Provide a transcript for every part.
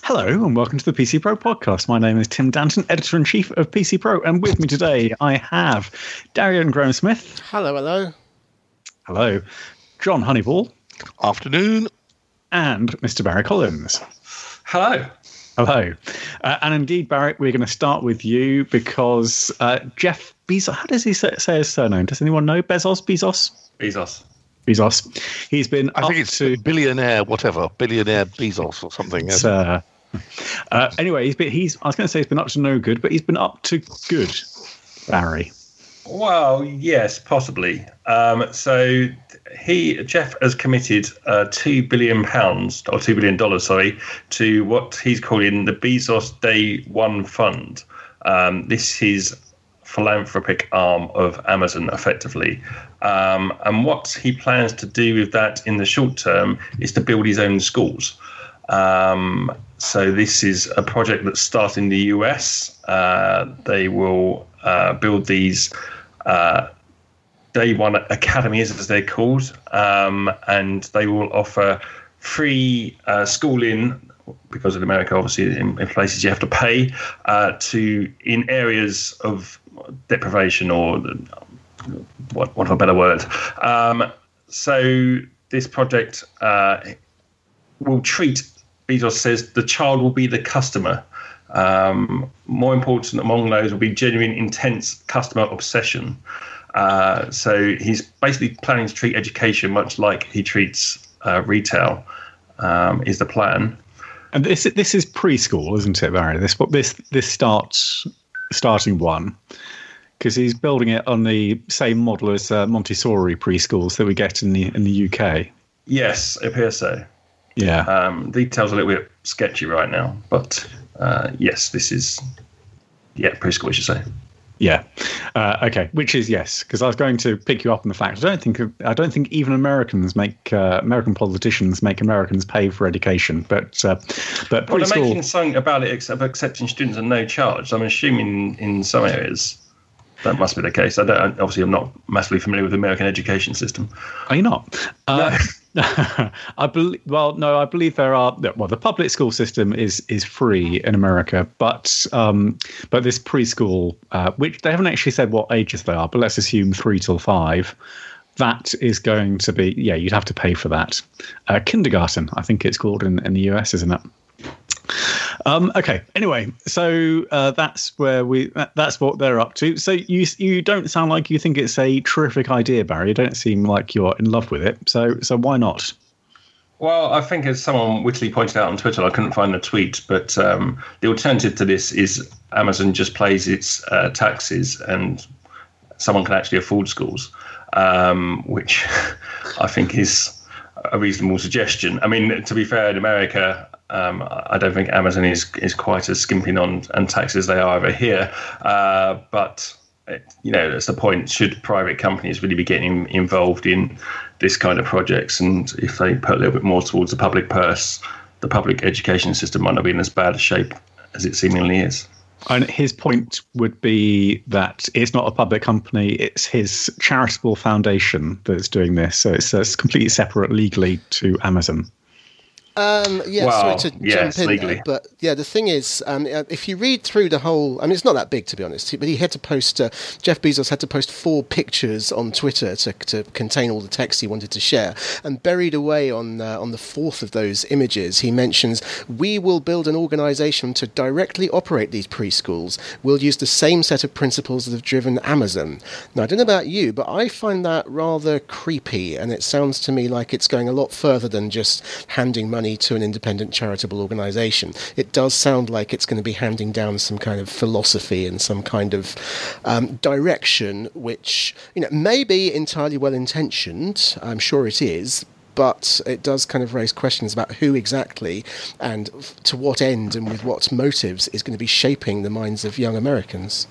Hello and welcome to the PC Pro podcast. My name is Tim Danton, editor-in-chief of PC Pro, and with me today I have Darian Graham-Smith. Hello. Hello. John Honeyball. Afternoon. And Mr. Barry Collins. Hello. Hello. And indeed, Barry, we're going to start with you because Jeff Bezos, how does he say his surname? Does anyone know? Bezos? He's been I think it's billionaire Bezos or something. Anyway, I was going to say he's been up to no good, but he's been up to good, Barry. Well, yes, possibly. So Jeff has committed £2 billion, or $2 billion, to what he's calling the Bezos Day One Fund. This is philanthropic arm of Amazon, effectively. And what he plans to do with that in the short term is to build his own schools. So this is a project that starts in the US. They will build these Day One academies, as they're called, and they will offer free schooling, because in America, obviously, in places you have to pay, in areas of deprivation, or what a better word. So this project will treat, Bezos says, the child will be the customer. More important among those will be genuine, intense customer obsession. So he's basically planning to treat education much like he treats retail, is the plan. And this is preschool, isn't it, Barry? This starts starting one, because he's building it on the same model as Montessori preschools that we get in the UK. Yes, it appears so. Yeah. Details a little bit sketchy right now, but yes, this is preschool, I should say. Yeah. Okay. Which is yes, because I was going to pick you up on the fact I don't think even American politicians make Americans pay for education, but preschool. Well, they're making something about it, accepting students at no charge. I'm assuming in some areas that must be the case. I'm not massively familiar with the American education system. Are you not? No. I believe. Well, no, I believe there are. Well, the public school system is free in America, but this preschool, which they haven't actually said what ages they are, but let's assume 3 till 5. That is going to be you'd have to pay for that. Kindergarten, I think it's called in the US, isn't it? Okay. Anyway, so that's what they're up to. So you don't sound like you think it's a terrific idea, Barry. You don't seem like you're in love with it. So why not? Well, I think, as someone wittily pointed out on Twitter, I couldn't find the tweet, but the alternative to this is Amazon just pays its taxes, and someone can actually afford schools, which I think is a reasonable suggestion. I mean, to be fair, in America, I don't think Amazon is quite as skimping on taxes as they are over here. But that's the point. Should private companies really be getting involved in this kind of projects, and if they put a little bit more towards the public purse, the public education system might not be in as bad a shape as it seemingly is. And his point would be that it's not a public company; it's his charitable foundation that's doing this. So it's completely separate legally to Amazon. Sorry to jump in legally. there, but the thing is, if you read through the whole, it's not that big, to be honest, but he had to post, Jeff Bezos had to post 4 pictures on Twitter to contain all the text he wanted to share, and buried away on the 4th of those images, he mentions, "We will build an organisation to directly operate these preschools. We'll use the same set of principles that have driven Amazon." Now, I don't know about you, but I find that rather creepy, and it sounds to me like it's going a lot further than just handing money to an independent charitable organisation. It does sound like it's going to be handing down some kind of philosophy and some kind of direction, which may be entirely well intentioned. I'm sure it is, but it does kind of raise questions about who exactly and to what end and with what motives is going to be shaping the minds of young Americans.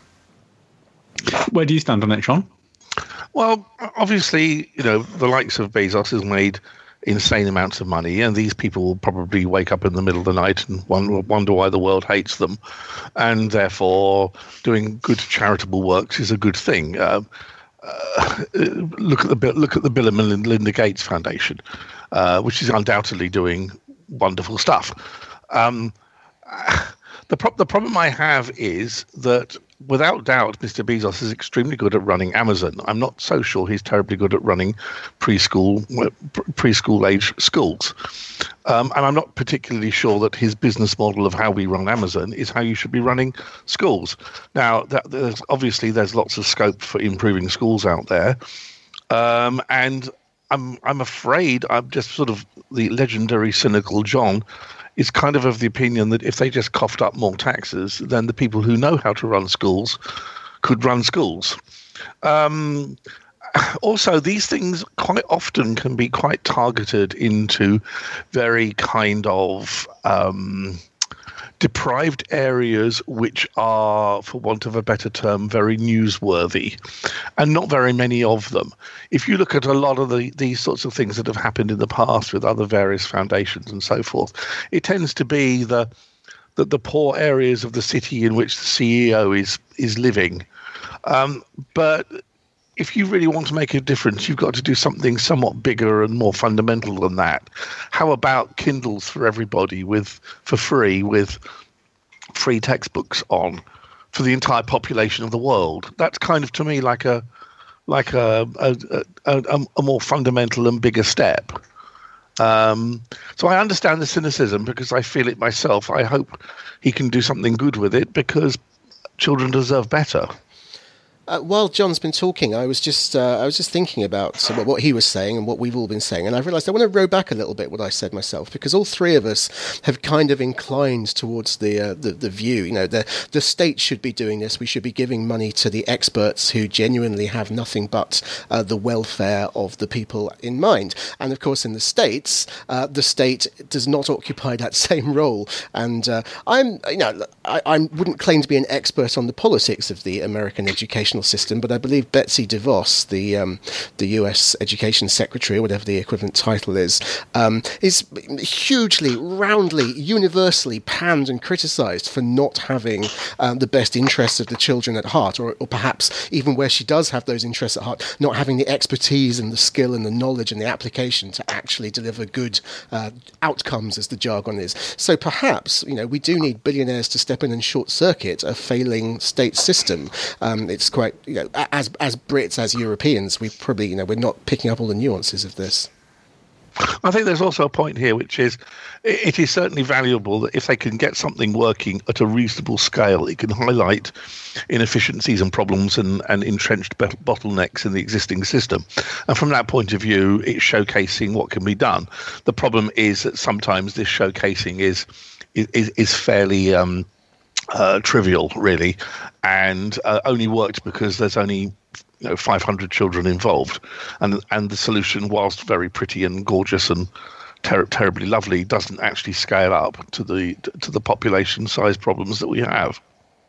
Where do you stand on it, Sean? Well, obviously, the likes of Bezos has made insane amounts of money, and these people will probably wake up in the middle of the night and wonder why the world hates them, and therefore doing good charitable works is a good thing. Look at the Bill and Melinda Gates Foundation, which is undoubtedly doing wonderful stuff. The problem I have is that, without doubt, Mr. Bezos is extremely good at running Amazon. I'm not so sure he's terribly good at running preschool age schools. And I'm not particularly sure that his business model of how we run Amazon is how you should be running schools. Now, there's lots of scope for improving schools out there. And I'm afraid I'm just sort of the legendary cynical John is kind of the opinion that if they just coughed up more taxes, then the people who know how to run schools could run schools. Also, these things quite often can be quite targeted into very kind of deprived areas which are, for want of a better term, very newsworthy, and not very many of them. If you look at a lot of these sorts of things that have happened in the past with other various foundations and so forth, it tends to be the poor areas of the city in which the CEO is living. But if you really want to make a difference, you've got to do something somewhat bigger and more fundamental than that. How about Kindles for everybody for free with free textbooks on for the entire population of the world? That's kind of, to me, like a more fundamental and bigger step. So I understand the cynicism because I feel it myself. I hope he can do something good with it because children deserve better. While John's been talking, I was just thinking about what he was saying and what we've all been saying, and I realised I want to row back a little bit what I said myself, because all three of us have kind of inclined towards the view, you know, the state should be doing this. We should be giving money to the experts who genuinely have nothing but the welfare of the people in mind. And of course, in the States, the state does not occupy that same role. And I wouldn't claim to be an expert on the politics of the American educational system, but I believe Betsy DeVos, the US Education Secretary, or whatever the equivalent title is hugely, roundly, universally panned and criticised for not having the best interests of the children at heart, or perhaps even where she does have those interests at heart, not having the expertise and the skill and the knowledge and the application to actually deliver good outcomes, as the jargon is. So perhaps, you know, we do need billionaires to step in and short circuit a failing state system. It's quite, you know, as Brits, as Europeans, we probably, you know, we're not picking up all the nuances of this. I think there's also a point here, which is it is certainly valuable that if they can get something working at a reasonable scale, it can highlight inefficiencies and problems and entrenched bottlenecks in the existing system. And from that point of view, it's showcasing what can be done. The problem is that sometimes this showcasing is fairly trivial, really, and only worked because there's only 500 children involved, and the solution, whilst very pretty and gorgeous and terribly lovely, doesn't actually scale up to the population size problems that we have.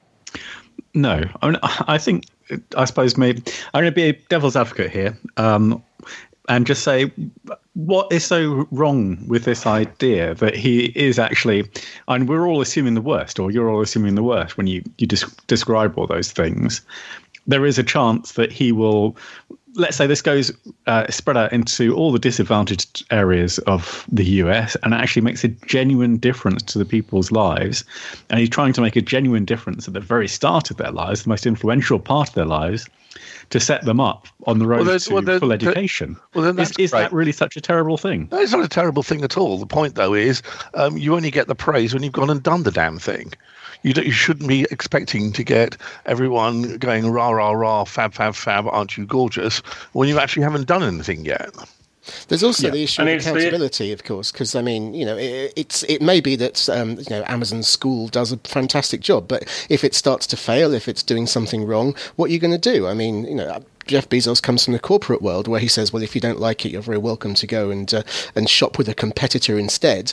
No, I suppose maybe I'm going to be a devil's advocate here, and just say, what is so wrong with this idea that he is actually, and we're all assuming the worst, or you're all assuming the worst when you describe all those things. There is a chance that he will, let's say this goes spread out into all the disadvantaged areas of the US and actually makes a genuine difference to the people's lives. And he's trying to make a genuine difference at the very start of their lives, the most influential part of their lives, to set them up on the road to full education. Is that really such a terrible thing? No, it's not a terrible thing at all. The point, though, is you only get the praise when you've gone and done the damn thing. You shouldn't be expecting to get everyone going rah rah rah, fab fab fab, aren't you gorgeous, when you actually haven't done anything yet. There's also the issue of accountability, of course, because I mean, you know, it may be that Amazon School does a fantastic job, but if it starts to fail, if it's doing something wrong, what are you going to do? I mean, you know, Jeff Bezos comes from the corporate world where he says, well, if you don't like it, you're very welcome to go and shop with a competitor instead.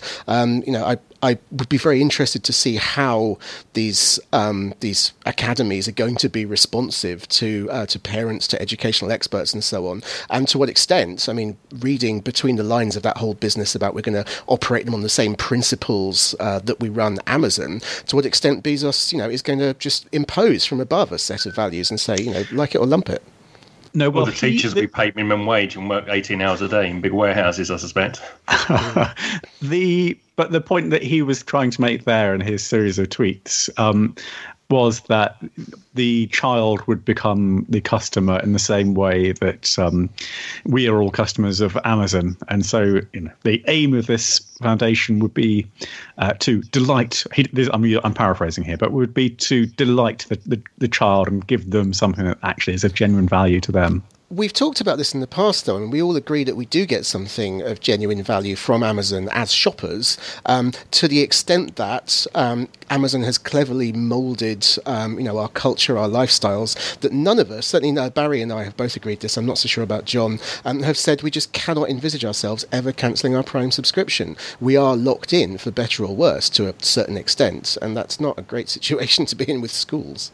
I would be very interested to see how these academies are going to be responsive to parents, to educational experts, and so on, and to what extent. I mean, reading between the lines of that whole business about we're going to operate them on the same principles that we run Amazon. To what extent Bezos, you know, is going to just impose from above a set of values and say, you know, like it or lump it. No, well, the teachers we pay minimum wage and work 18 hours a day in big warehouses, I suspect. but the point that he was trying to make there in his series of tweets was that the child would become the customer in the same way that we are all customers of Amazon. And so, the aim of this foundation would be to delight. I'm paraphrasing here, but would be to delight the child and give them something that actually is of genuine value to them. We've talked about this in the past, though, and we all agree that we do get something of genuine value from Amazon as shoppers, to the extent that Amazon has cleverly moulded, our culture, our lifestyles, that none of us, certainly Barry and I have both agreed this, I'm not so sure about John, have said we just cannot envisage ourselves ever cancelling our Prime subscription. We are locked in, for better or worse, to a certain extent, and that's not a great situation to be in with schools.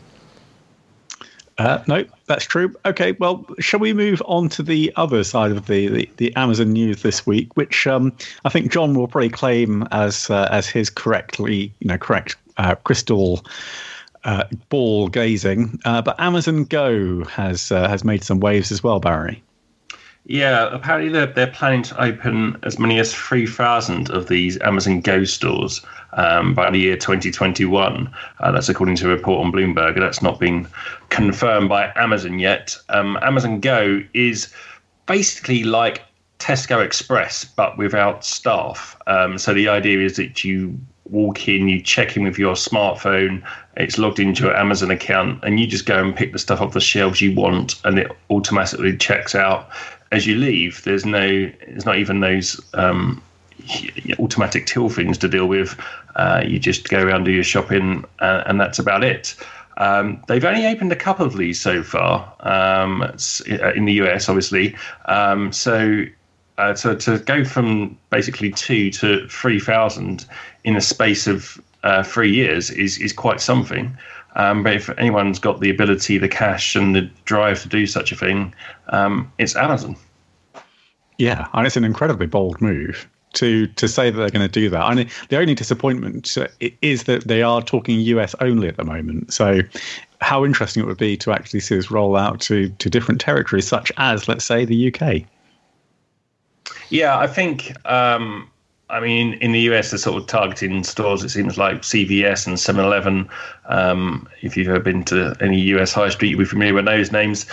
No, that's true. Okay, well, shall we move on to the other side of the Amazon news this week, which I think John will probably claim as his correct crystal ball gazing. But Amazon Go has made some waves as well, Barry. Yeah, apparently they're planning to open as many as 3,000 of these Amazon Go stores by the year 2021. That's according to a report on Bloomberg. That's not been confirmed by Amazon yet. Amazon Go is basically like Tesco Express, but without staff. So the idea is that you walk in, you check in with your smartphone, it's logged into your Amazon account, and you just go and pick the stuff off the shelves you want, and it automatically checks out as you leave. There's not even those automatic till things to deal with. You just go around, do your shopping, and that's about it. They've only opened a couple of these so far in the US, obviously. So to go from basically 2 to 3,000 in a space of 3 years is quite something. But if anyone's got the ability, the cash, and the drive to do such a thing, it's Amazon. Yeah, and it's an incredibly bold move to say that they're going to do that. I mean, the only disappointment is that they are talking US only at the moment. So how interesting it would be to actually see this roll out to different territories, such as, let's say, the UK. Yeah, I think, in the US, they're sort of targeting stores, it seems like CVS and 7-Eleven. If you've ever been to any US high street, you'll be familiar with those names.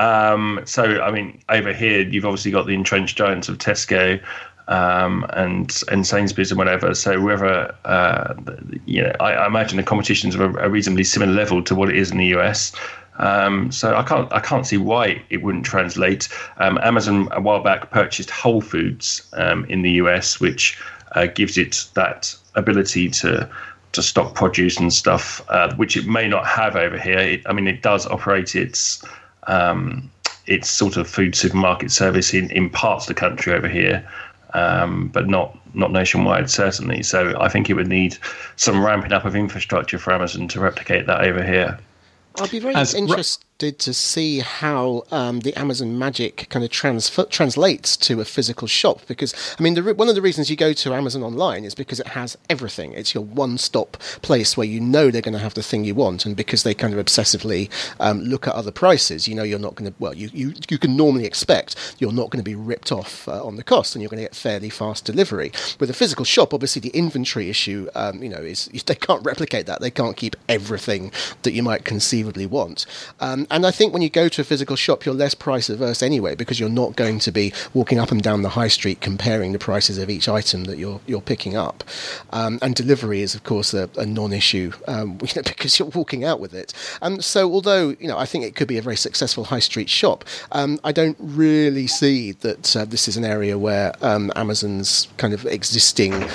Over here, you've obviously got the entrenched giants of Tesco and Sainsbury's and whatever. So whether, I imagine the competition's of a reasonably similar level to what it is in the US. So I can't see why it wouldn't translate. Amazon a while back purchased Whole Foods in the US, which gives it that ability to stock produce and stuff, which it may not have over here. It does operate its sort of food supermarket service in parts of the country over here, but not nationwide, certainly. So I think it would need some ramping up of infrastructure for Amazon to replicate that over here. I'll be very interested to see how the Amazon magic kind of translates to a physical shop, because one of the reasons you go to Amazon online is because it has everything. It's your one-stop place where they're going to have the thing you want, and because they kind of obsessively look at other prices, you're not going to, you can normally expect you're not going to be ripped off on the cost, and you're going to get fairly fast delivery. With a physical shop, obviously the inventory issue is they can't replicate that. They can't keep everything that you might conceivably want. And I think when you go to a physical shop, you're less price averse anyway, because you're not going to be walking up and down the high street comparing the prices of each item that you're picking up. And delivery is, of course, a non-issue because you're walking out with it. So although I think it could be a very successful high street shop, I don't really see that this is an area where Amazon's kind of existing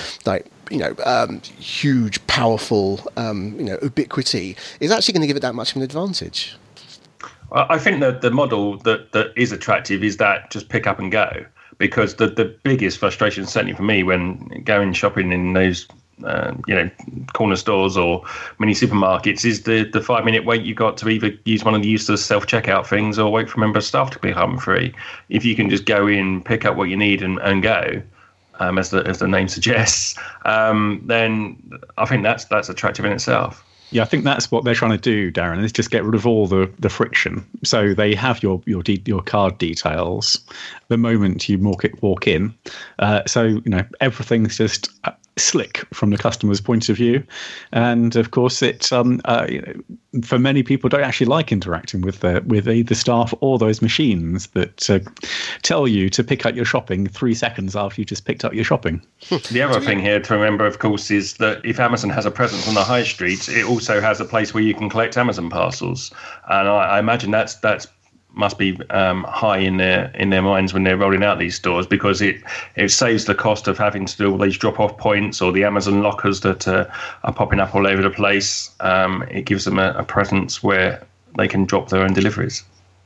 huge, powerful, ubiquity is actually going to give it that much of an advantage. I think that the model that is attractive is that just pick up and go, because the biggest frustration, certainly for me, when going shopping in those corner stores or mini supermarkets, is the 5-minute wait you got to either use one of the useless self-checkout things or wait for a member of staff to become free. If you can just go in, pick up what you need and go, as the name suggests, then I think that's attractive in itself. Yeah, I think that's what they're trying to do, Darren, is just get rid of all the friction. So they have your card details the moment you walk in. So everything's just slick from the customer's point of view, and of course, it for many people don't actually like interacting with either staff or those machines that tell you to pick up your shopping 3 seconds after you just picked up your shopping. The other thing here to remember, of course, is that if Amazon has a presence on the high street, it also has a place where you can collect Amazon parcels, and I imagine that's must be high in their minds when they're rolling out these stores, because it saves the cost of having to do all these drop-off points or the Amazon lockers that are popping up all over the place. It gives them a presence where they can drop their own deliveries.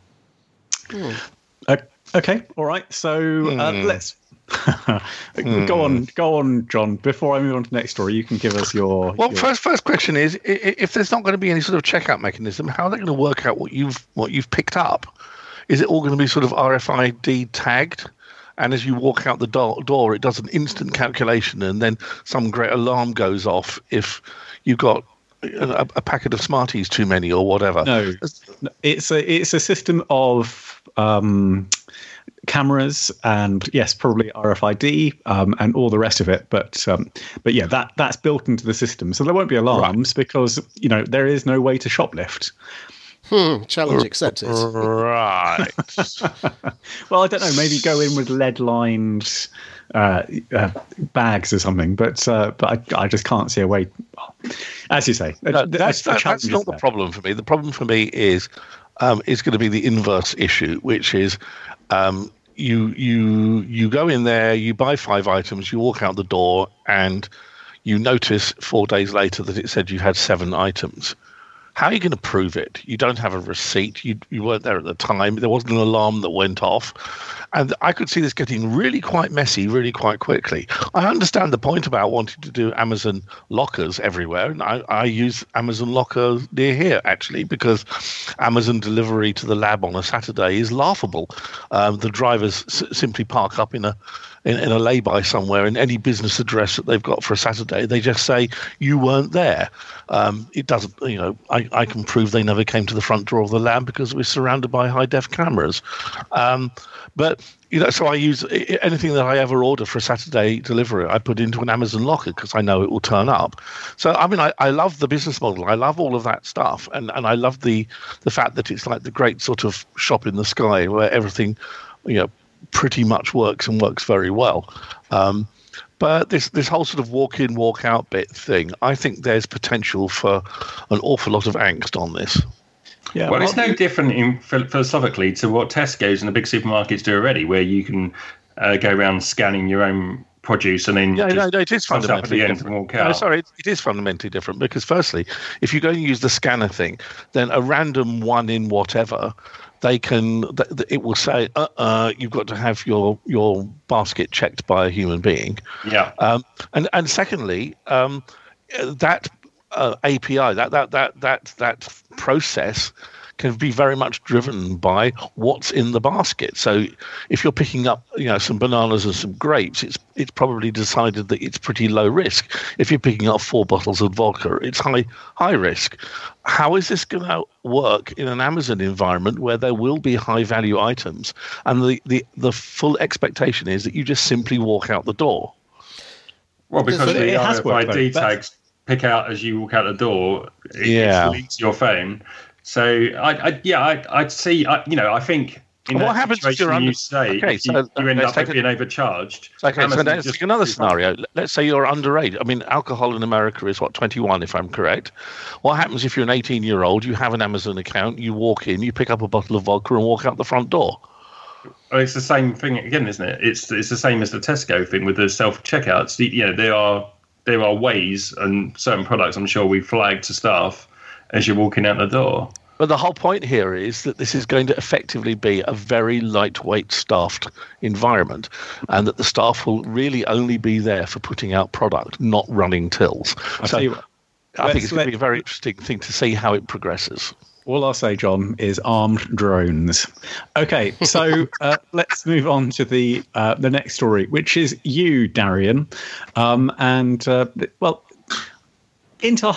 Okay, all right. So let's go on, John. Before I move on to the next story, you can give us your. Well, first question is: if there's not going to be any sort of checkout mechanism, how are they going to work out what you've picked up? Is it all going to be sort of RFID tagged? And as you walk out the door, it does an instant calculation, and then some great alarm goes off if you've got a packet of Smarties too many or whatever. No, it's a system of cameras and yes, probably RFID and all the rest of it. But yeah, that's built into the system, so there won't be alarms because there is no way to shoplift. Challenge accepted. Right. Well, I don't know. Maybe go in with lead-lined bags or something. But I just can't see a way. As you say, that's not the problem for me. The problem for me is going to be the inverse issue, which is you go in there, you buy 5 items, you walk out the door, and you notice 4 days later that it said you had 7 items. How are you going to prove it? You don't have a receipt. You weren't there at the time. There wasn't an alarm that went off. And I could see this getting really quite messy really quite quickly. I understand the point about wanting to do Amazon lockers everywhere. And I use Amazon Locker near here, actually, because Amazon delivery to the lab on a Saturday is laughable. The drivers simply park up in a lay-by somewhere in any business address that they've got for a Saturday. They just say, you weren't there. It doesn't, I can prove they never came to the front door of the lab because we're surrounded by high-def cameras. But so I use anything that I ever order for a Saturday delivery, I put into an Amazon locker because I know it will turn up. So, I mean, I love the business model. I love all of that stuff. And I love the fact that it's like the great sort of shop in the sky where everything, pretty much works and works very well. But this whole sort of walk-in, walk-out bit thing, I think there's potential for an awful lot of angst on this. Yeah, well, it's no different philosophically to what Tesco's and the big supermarkets do already, where you can go around scanning your own produce and then it is fundamentally different. And walk out. No, sorry, it is fundamentally different because firstly, if you go and use the scanner thing, then a random one in whatever, it will say, you've got to have your basket checked by a human being. Yeah. And secondly, that API, that process can be very much driven by what's in the basket. So if you're picking up, some bananas and some grapes, it's probably decided that it's pretty low risk. If you're picking up 4 bottles of vodka, it's high risk. How is this going to work in an Amazon environment where there will be high value items and the full expectation is that you just simply walk out the door? Well, because the RFID tags pick out as you walk out the door, it leads your phone. So I'd see. I think. What happens if you're you end up being overcharged? Okay, so let's take another scenario. Let's say you're underage. I mean, alcohol in America is 21, if I'm correct. What happens if you're an 18-year-old? You have an Amazon account. You walk in, you pick up a bottle of vodka, and walk out the front door. Well, it's the same thing again, isn't it? It's the same as the Tesco thing with the self checkouts. There are ways and certain products I'm sure we flagged to staff as you're walking out the door. But the whole point here is that this is going to effectively be a very lightweight staffed environment and that the staff will really only be there for putting out product, not running tills. I think it's going to be a very interesting thing to see how it progresses. All I'll say, John, is armed drones. Okay, so let's move on to the next story, which is you, Darian. Intel has a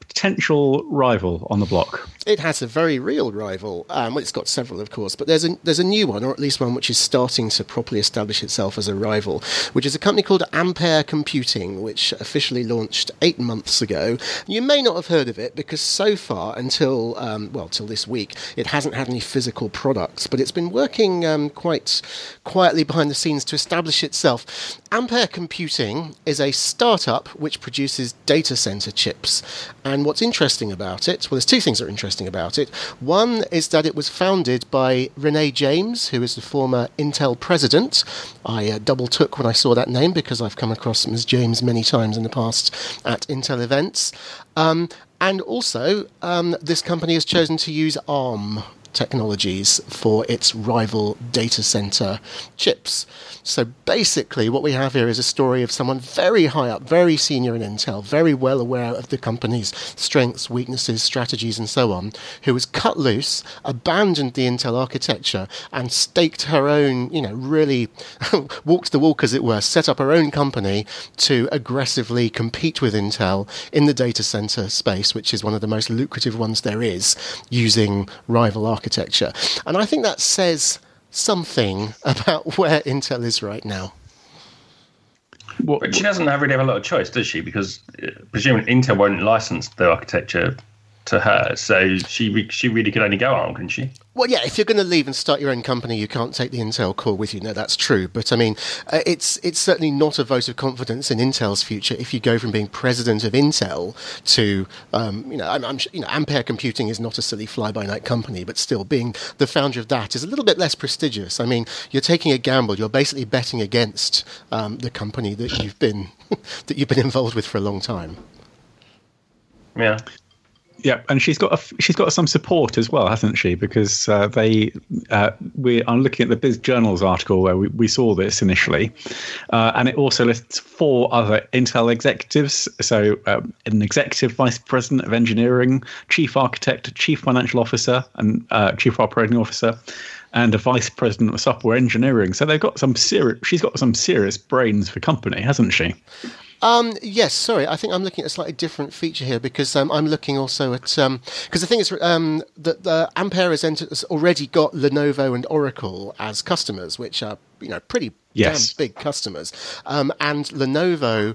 potential rival on the block? It has a very real rival. Well, it's got several, of course, but there's a new one, or at least one which is starting to properly establish itself as a rival, which is a company called Ampere Computing, which officially launched 8 months ago. You may not have heard of it because so far, until till this week, it hasn't had any physical products, but it's been working quite quietly behind the scenes to establish itself. Ampere Computing is a startup which produces data center chips. And what's interesting about it, well, there's two things that are interesting about it. One is that it was founded by Renee James, who is the former Intel president. I double took when I saw that name because I've come across Ms. James many times in the past at Intel events. And also, this company has chosen to use ARM technologies for its rival data center chips. So basically what we have here is a story of someone very high up, very senior in Intel, very well aware of the company's strengths, weaknesses, strategies and so on, who has cut loose, abandoned the Intel architecture and staked her own, really walked the walk as it were, set up her own company to aggressively compete with Intel in the data center space, which is one of the most lucrative ones there is, using rival architecture. And I think that says something about where Intel is right now. But she doesn't really have a lot of choice, does she? Because presumably Intel won't license the architecture to her, so she really could only go ARM, couldn't she? Well, yeah, if you're going to leave and start your own company, you can't take the Intel core with you. No, that's true. But I mean, it's certainly not a vote of confidence in Intel's future if you go from being president of Intel to, Ampere Computing is not a silly fly-by-night company, but still being the founder of that is a little bit less prestigious. I mean, you're taking a gamble. You're basically betting against the company that you've been involved with for a long time. Yeah. Yeah, and she's got some support as well, hasn't she? Because I'm looking at the Biz Journals article where we saw this initially, and it also lists 4 other Intel executives. So an executive vice president of engineering, chief architect, chief financial officer, and chief operating officer, and a vice president of software engineering. So they've got she's got some serious brains for company, hasn't she? Yes, sorry. I think I'm looking at a slightly different feature here because I'm looking also at because the thing is that Ampere has already got Lenovo and Oracle as customers, which are pretty damn big customers, and Lenovo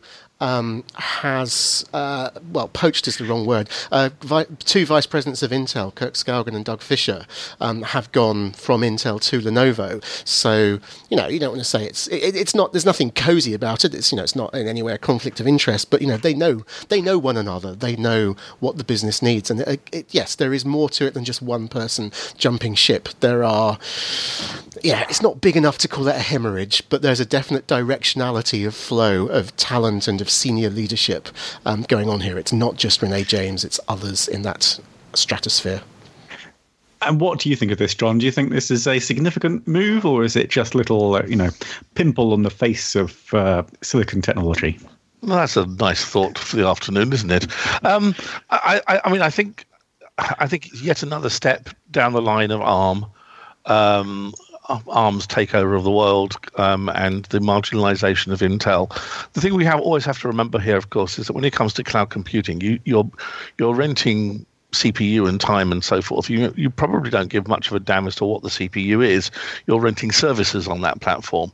has poached is the wrong word. 2 vice presidents of Intel, Kirk Skaugen and Doug Fisher, have gone from Intel to Lenovo. So you don't want to say it's not. There's nothing cozy about it. It's not in any way a conflict of interest. But they know one another. They know what the business needs. And yes, there is more to it than just one person jumping ship. There are. Yeah, it's not big enough to call it a hemorrhage, but there's a definite directionality of flow of talent and of senior leadership going on here. It's not just Renee James, it's others in that stratosphere. And what do you think of this, John? Do you think this is a significant move, or is it just little, pimple on the face of silicon technology? Well, that's a nice thought for the afternoon, isn't it? I think it's yet another step down the line of ARM. ARM's takeover of the world and the marginalization of Intel. The thing we always have to remember here, of course, is that when it comes to cloud computing, you're renting CPU and time and so forth. You probably don't give much of a damn as to what the CPU is. You're renting services on that platform.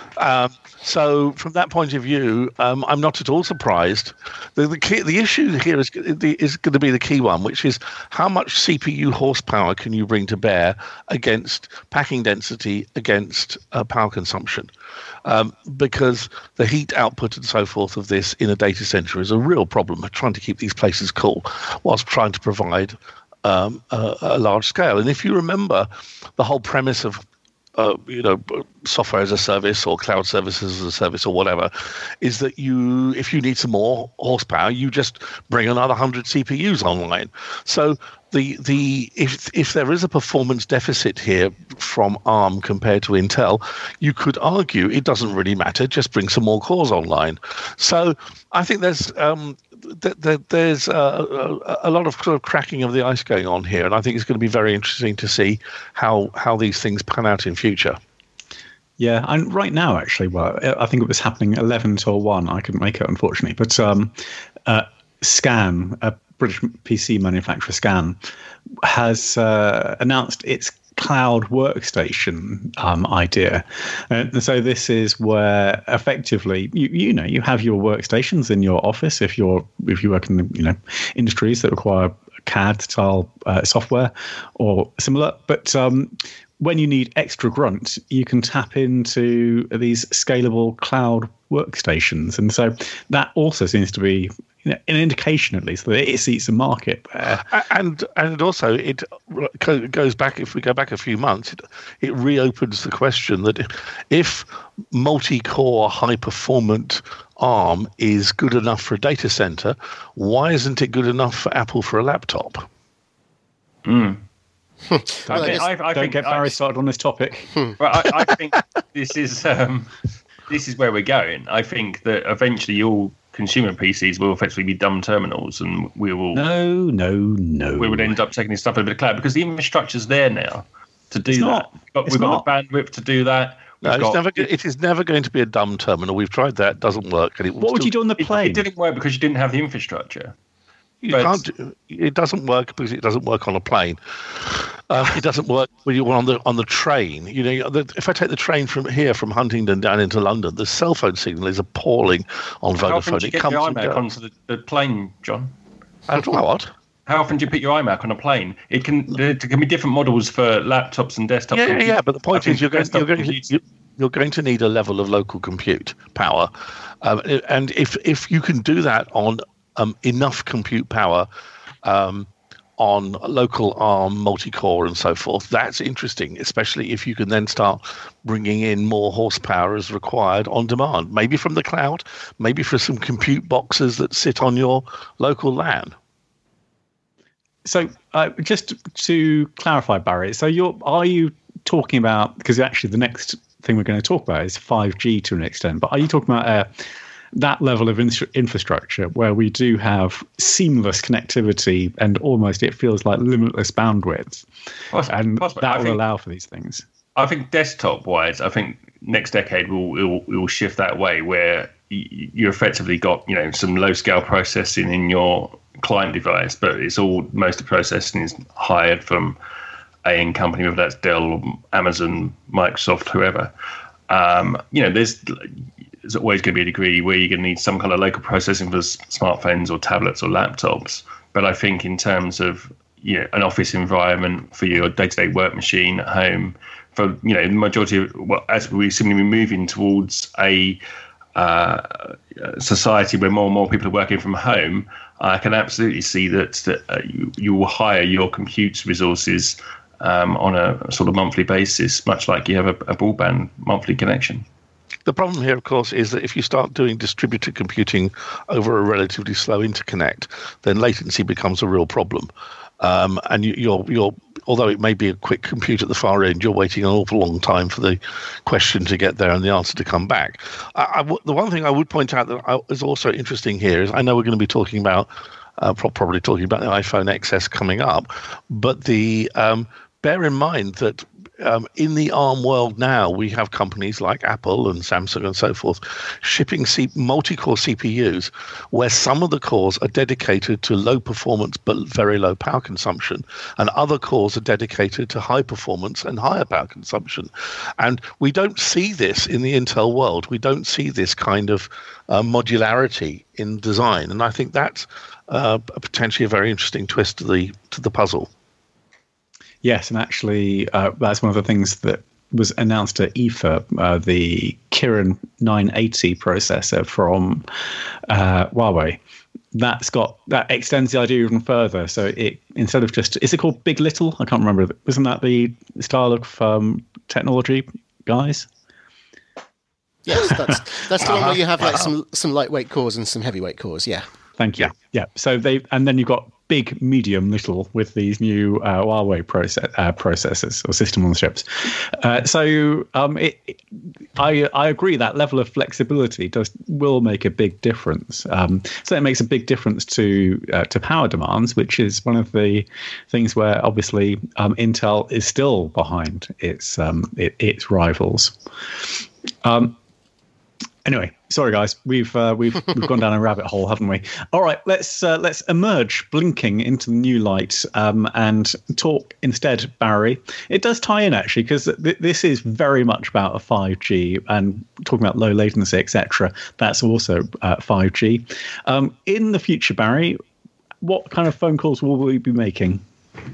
So from that point of view, I'm not at all surprised. The issue here is going to be the key one, which is how much CPU horsepower can you bring to bear against packing density, against power consumption? Because the heat output and so forth of this in a data center is a real problem, trying to keep these places cool whilst trying to provide a large scale. And if you remember the whole premise of software as a service or cloud services as a service or whatever, is that if you need some more horsepower, you just bring another 100 CPUs online. So if there is a performance deficit here from ARM compared to Intel, you could argue it doesn't really matter, just bring some more cores online. So I think there's a lot of sort of cracking of the ice going on here, and I think it's going to be very interesting to see how these things pan out in future. Yeah, and right now, actually, well, I think it was happening 11 to 1. I couldn't make it, unfortunately. But Scan, British PC manufacturer Scan, has announced its cloud workstation idea. And so this is where effectively you have your workstations in your office if you work in industries that require CAD style software or similar, but when you need extra grunt, you can tap into these scalable cloud workstations. And so that also seems to be an indication, at least, that it sees a market there. And also, it goes back, if we go back a few months, it reopens the question that if multi-core, high-performant ARM is good enough for a data center, why isn't it good enough for Apple for a laptop? Don't get Barry started on this topic. Well, I think this is where we're going. I think that eventually all consumer PCs will effectively be dumb terminals, and we will. No. We would end up taking this stuff over the cloud because the infrastructure's there now to do that. We've got the bandwidth to do that. It is never going to be a dumb terminal. We've tried that; it doesn't work. And what would you do on the plane? It didn't work because you didn't have the infrastructure. It doesn't work because it doesn't work on a plane. It doesn't work when you're on the train. If I take the train from Huntingdon down into London, the cell phone signal is appalling on Vodafone. How often do you get your iMac onto the plane, John? What? How often do you put your iMac on a plane? There can be different models for laptops and desktops. Yeah. But the point is, you're going to need a level of local compute power, and if you can do that on enough compute power on local ARM, multi-core and so forth, that's interesting, especially if you can then start bringing in more horsepower as required on demand, maybe from the cloud, maybe for some compute boxes that sit on your local LAN. So just to clarify, Barry, so are you talking about, because actually the next thing we're going to talk about is 5G to an extent, but are you talking about that level of infrastructure where we do have seamless connectivity and almost it feels like limitless bandwidth, and that will allow for these things? I think desktop-wise, I think next decade we'll shift that way where you effectively got some low-scale processing in your client device, but it's all most of the processing is hired from a end company, whether that's Dell, Amazon, Microsoft, whoever. There's always going to be a degree where you're going to need some kind of local processing for smartphones or tablets or laptops. But I think in terms of an office environment for your day-to-day work machine at home, for the majority of as we seem to be moving towards a society where more and more people are working from home, I can absolutely see that you will hire your compute resources on a sort of monthly basis, much like you have a broadband monthly connection. The problem here, of course, is that if you start doing distributed computing over a relatively slow interconnect, then latency becomes a real problem. And you're although it may be a quick compute at the far end, you're waiting an awful long time for the question to get there and the answer to come back. The one thing I would point out that is also interesting here is I know we're going to be talking about probably talking about the iPhone XS coming up, but bear in mind that in the ARM world now, we have companies like Apple and Samsung and so forth shipping multi-core CPUs where some of the cores are dedicated to low performance but very low power consumption, and other cores are dedicated to high performance and higher power consumption. And we don't see this in the Intel world. We don't see this kind of modularity in design, and I think that's potentially a very interesting twist to the puzzle. Yes, and actually, that's one of the things that was announced at IFA, the Kirin 980 processor from Huawei. That extends the idea even further. So it instead of just, is it called Big Little? I can't remember. Isn't that the style of technology, guys? Yes, that's the one where you have like some lightweight cores and some heavyweight cores. Yeah. Thank you. Yeah. So and then you've got big, medium, little with these new Huawei processors or system on the chips. I agree that level of flexibility will make a big difference. So it makes a big difference to power demands, which is one of the things where obviously Intel is still behind its rivals. Anyway, sorry guys, we've gone down a rabbit hole, haven't we? All right, let's emerge blinking into the new light and talk instead, Barry. It does tie in actually, because this is very much about a 5G and talking about low latency, etc. That's also 5G. In the future, Barry, what kind of phone calls will we be making?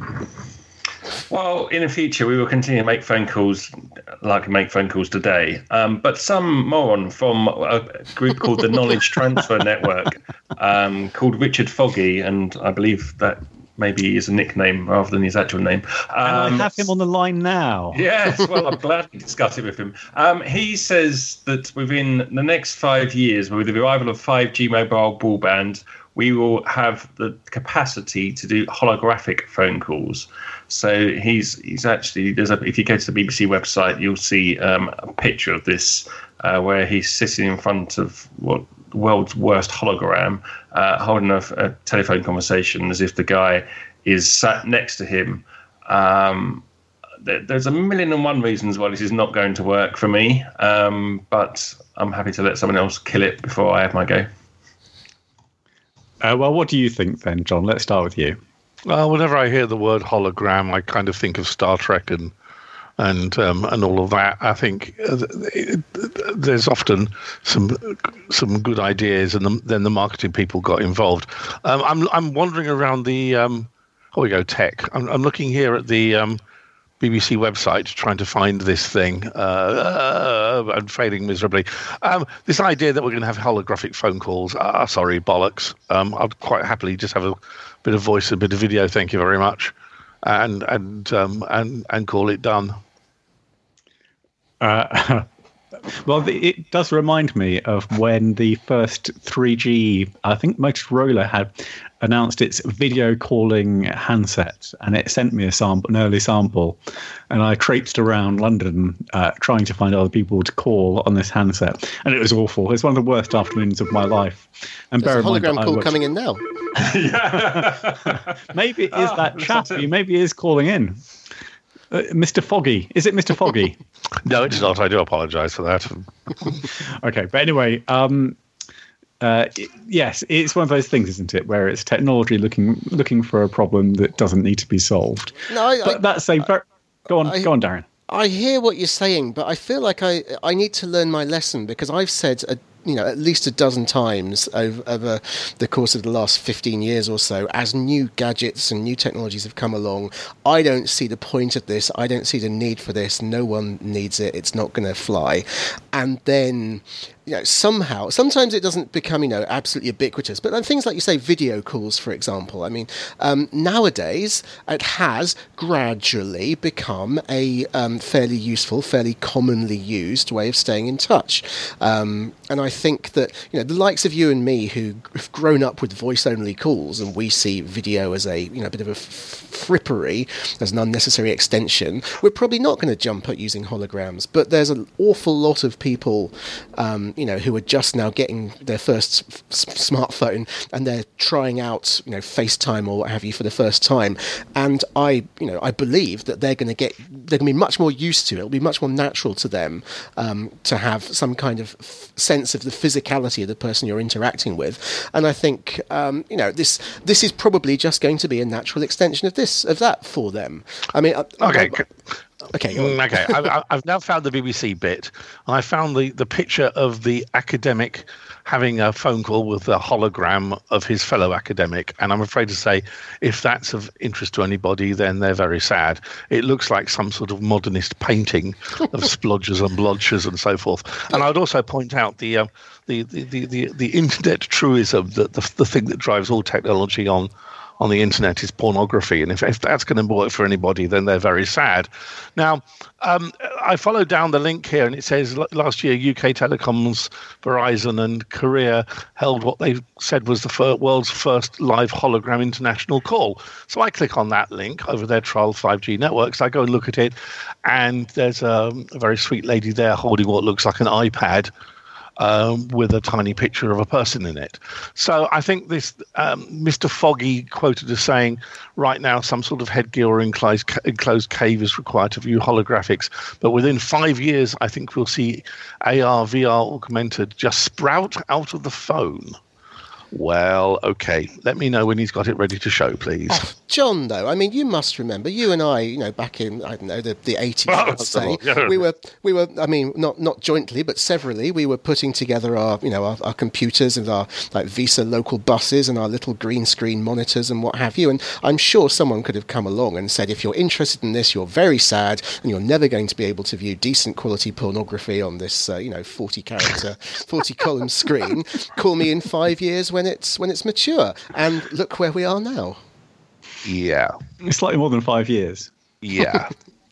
Well, in the future, we will continue to make phone calls like we make phone calls today. But some moron from a group called the Knowledge Transfer Network, called Richard Foggy, and I believe that maybe is a nickname rather than his actual name. I have him on the line now. Yes, well, I'm glad to discuss it with him. He says that within the next 5 years, with the arrival of 5G mobile broadband, we will have the capacity to do holographic phone calls. So he's actually, if you go to the BBC website, you'll see a picture of this where he's sitting in front of the world's worst hologram, holding a telephone conversation as if the guy is sat next to him. There's a million and one reasons why this is not going to work for me, but I'm happy to let someone else kill it before I have my go. Well, what do you think then, John? Let's start with you. Well, whenever I hear the word hologram, I kind of think of Star Trek and all of that. I think there's often some good ideas, and then the marketing people got involved. I'm wandering around the tech. I'm looking here at the BBC website trying to find this thing and failing miserably. This idea that we're going to have holographic phone calls, sorry, bollocks. I'd quite happily just have a bit of voice, a bit of video, thank you very much, and call it done. Well, it does remind me of when the first 3G, I think Motorola had announced its video calling handset, and it sent me an early sample, and I traipsed around London trying to find other people to call on this handset, and it was awful. It's one of the worst afternoons of my life. And there's a hologram call coming in now. Maybe it is that chappy. Maybe he is calling in. Mr. Foggy. Is it Mr. Foggy? No, it's not. I do apologise for that. Okay, but anyway, yes, it's one of those things, isn't it, where it's technology looking for a problem that doesn't need to be solved. No, Go on, Darren. I hear what you're saying, but I feel like I need to learn my lesson, because I've said at least a dozen times over the course of the last 15 years or so, as new gadgets and new technologies have come along, I don't see the point of this. I don't see the need for this. No one needs it. It's not going to fly. And then, somehow, sometimes it doesn't become, absolutely ubiquitous. But then things like, you say, video calls, for example. I mean, nowadays, it has gradually become a fairly useful, fairly commonly used way of staying in touch. And I think that, the likes of you and me who have grown up with voice-only calls, and we see video as a, bit of a frippery, as an unnecessary extension, we're probably not going to jump at using holograms. But there's an awful lot of people, who are just now getting their first smartphone, and they're trying out, FaceTime or what have you for the first time. And I believe that they're going to be much more used to it. It'll be much more natural to them to have some kind of sense of the physicality of the person you're interacting with. And I think, this is probably just going to be a natural extension of that for them. I mean, okay. Okay. I've now found the BBC bit, and I found the picture of the academic having a phone call with a hologram of his fellow academic. And I'm afraid to say, if that's of interest to anybody, then they're very sad. It looks like some sort of modernist painting of splodgers and blotches and so forth. And I would also point out the internet truism, that the thing that drives all technology on the internet is pornography, and if that's going to work for anybody, then they're very sad. Now, I followed down the link here, and it says last year UK Telecoms, Verizon and Korea held what they said was the world's first live hologram international call. So I click on that link over their trial 5G networks. I go and look at it, and there's a very sweet lady there holding what looks like an iPad. with a tiny picture of a person in it. So I think this Mr. Foggy quoted as saying, right now some sort of headgear or enclosed cave is required to view holographics, but within 5 years I think we'll see AR, VR augmented just sprout out of the phone. Well, okay. Let me know when he's got it ready to show, please. Oh, John, though, I mean, you must remember, you and I, back in, I don't know, the 80s, let's say, we were, I mean, not jointly, but severally, we were putting together our computers and our like Visa local buses and our little green screen monitors and what have you. And I'm sure someone could have come along and said, if you're interested in this, you're very sad and you're never going to be able to view decent quality pornography on this, 40 column screen. Call me in 5 years when it's mature, and look where we are now. Yeah, it's slightly more than 5 years. Yeah.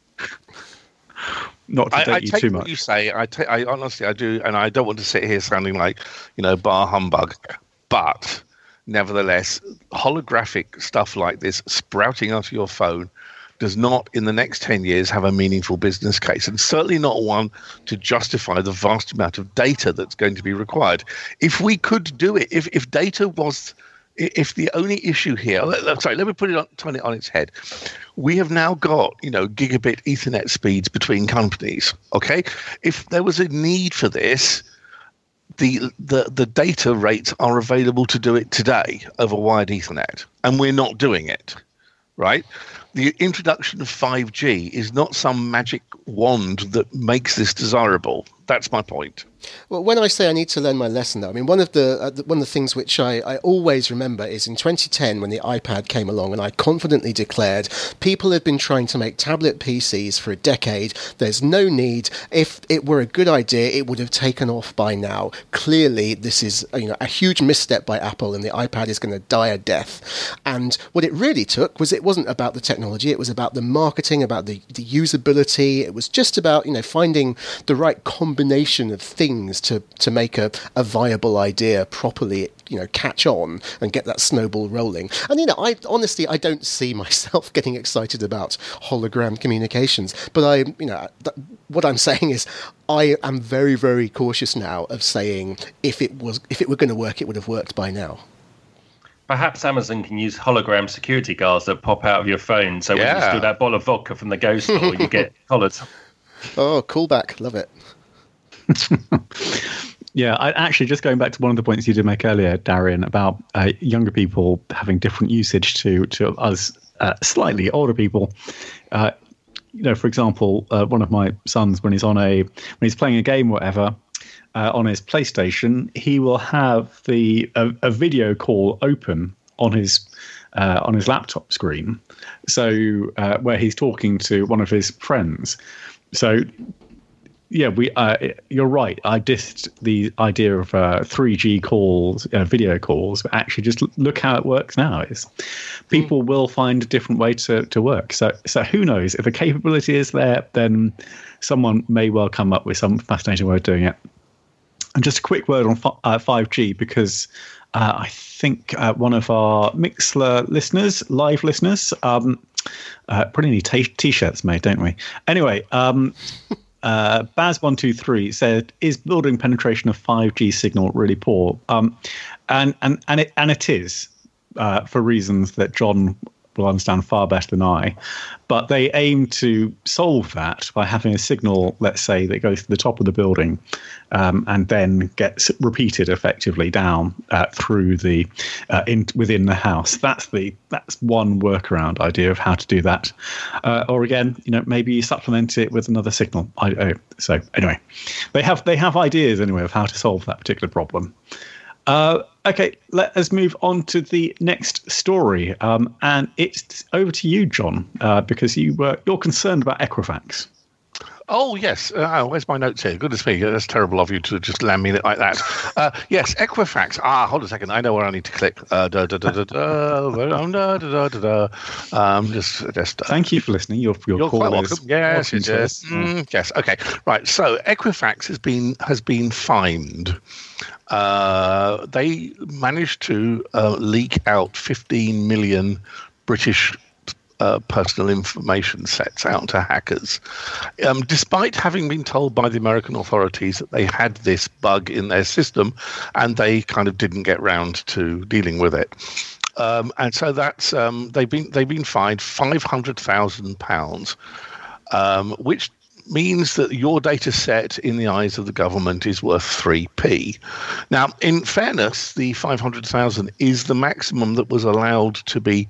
Not to date you too much. What you say. I honestly, I do, and I don't want to sit here sounding like bar humbug, but nevertheless, holographic stuff like this sprouting out of your phone does not, in the next 10 years, have a meaningful business case, and certainly not one to justify the vast amount of data that's going to be required. If we could do it, if data was, if the only issue here, let me turn it on its head. We have now got, gigabit Ethernet speeds between companies, okay? If there was a need for this, the data rates are available to do it today over wired Ethernet, and we're not doing it, right? The introduction of 5G is not some magic wand that makes this desirable. That's my point. Well, when I say I need to learn my lesson, though, I mean, one of the things which I always remember is in 2010 when the iPad came along, and I confidently declared, people have been trying to make tablet PCs for a decade. There's no need. If it were a good idea, it would have taken off by now. Clearly, this is a huge misstep by Apple, and the iPad is going to die a death. And what it really took was, it wasn't about the technology, it was about the marketing, about the usability. It was just about finding the right combination of things to make a viable idea properly catch on and get that snowball rolling. And I honestly, I don't see myself getting excited about hologram communications, but what I'm saying is I am very, very cautious now of saying if it were going to work, it would have worked by now. Perhaps Amazon can use hologram security guards that pop out of your phone, so when you steal that bottle of vodka from the Go store, you get collared. Oh, callback. Love it. Yeah, I actually, just going back to one of the points you did make earlier, Darian, about younger people having different usage to us slightly older people. For example, one of my sons, when he's playing a game, or whatever, on his PlayStation, he will have a video call open on his laptop screen, so where he's talking to one of his friends. So. Yeah, you're right. I dissed the idea of 3G calls, video calls, but actually just look how it works now. People will find a different way to work. So who knows? If the capability is there, then someone may well come up with some fascinating way of doing it. And just a quick word on 5G, because I think one of our Mixlr listeners, live listeners, pretty neat T-shirts made, don't we? Anyway, Baz123 said, "Is building penetration of 5G signal really poor?" And it is for reasons that John will understand far better than I. But they aim to solve that by having a signal, let's say, that goes to the top of the building and then gets repeated effectively down through the within the house. That's one workaround idea of how to do that. Or again, maybe you supplement it with another signal. So anyway, they have ideas anyway of how to solve that particular problem. Okay, let us move on to the next story, and it's over to you, John, because you're concerned about Equifax. Oh, yes. Where's my notes here? Goodness me, that's terrible of you to just land me like that. Yes, Equifax. Hold a second. I know where I need to click. Just. Thank you for listening. You're quite welcome. Yes, yes. Yes. Okay. Right. So Equifax has been fined. They managed to leak out 15 million British personal information sets out to hackers, despite having been told by the American authorities that they had this bug in their system, and they kind of didn't get round to dealing with it. And so that's they've been fined £500,000, which means that your data set in the eyes of the government is worth 3p. Now, in fairness, the 500,000 is the maximum that was allowed to be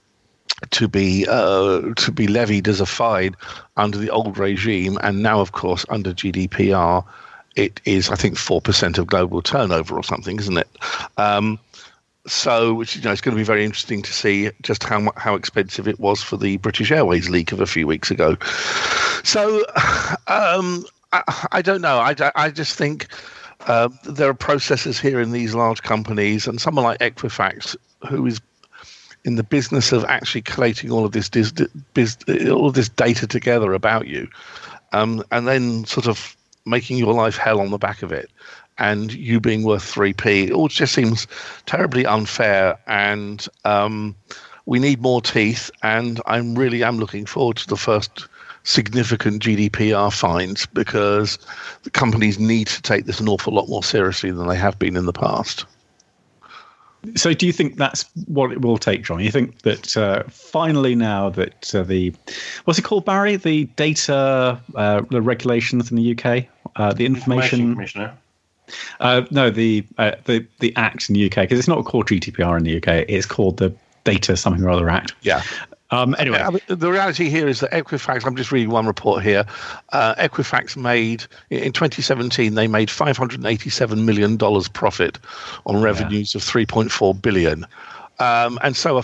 levied as a fine under the old regime, and now, of course, under GDPR, it is, I think, 4% of global turnover or something, isn't it? So, which, it's going to be very interesting to see just how expensive it was for the British Airways leak of a few weeks ago. So, I don't know. I just think there are processes here in these large companies, and someone like Equifax, who is in the business of actually collating all of this data together about you, and then sort of making your life hell on the back of it, and you being worth 3p, it all just seems terribly unfair. And we need more teeth. And I really am looking forward to the first significant GDPR fines, because the companies need to take this an awful lot more seriously than they have been in the past. So do you think that's what it will take, John? You think that finally now that what's it called, Barry? The data the regulations in the UK, the information commissioner. No, the Act in the UK, because it's not called GDPR in the UK. It's called the Data Something or Other Act. Yeah. Anyway, the reality here is that Equifax, I'm just reading one report here, Equifax made, in 2017, they made $587 million profit on revenues of $3.4 billion. And so a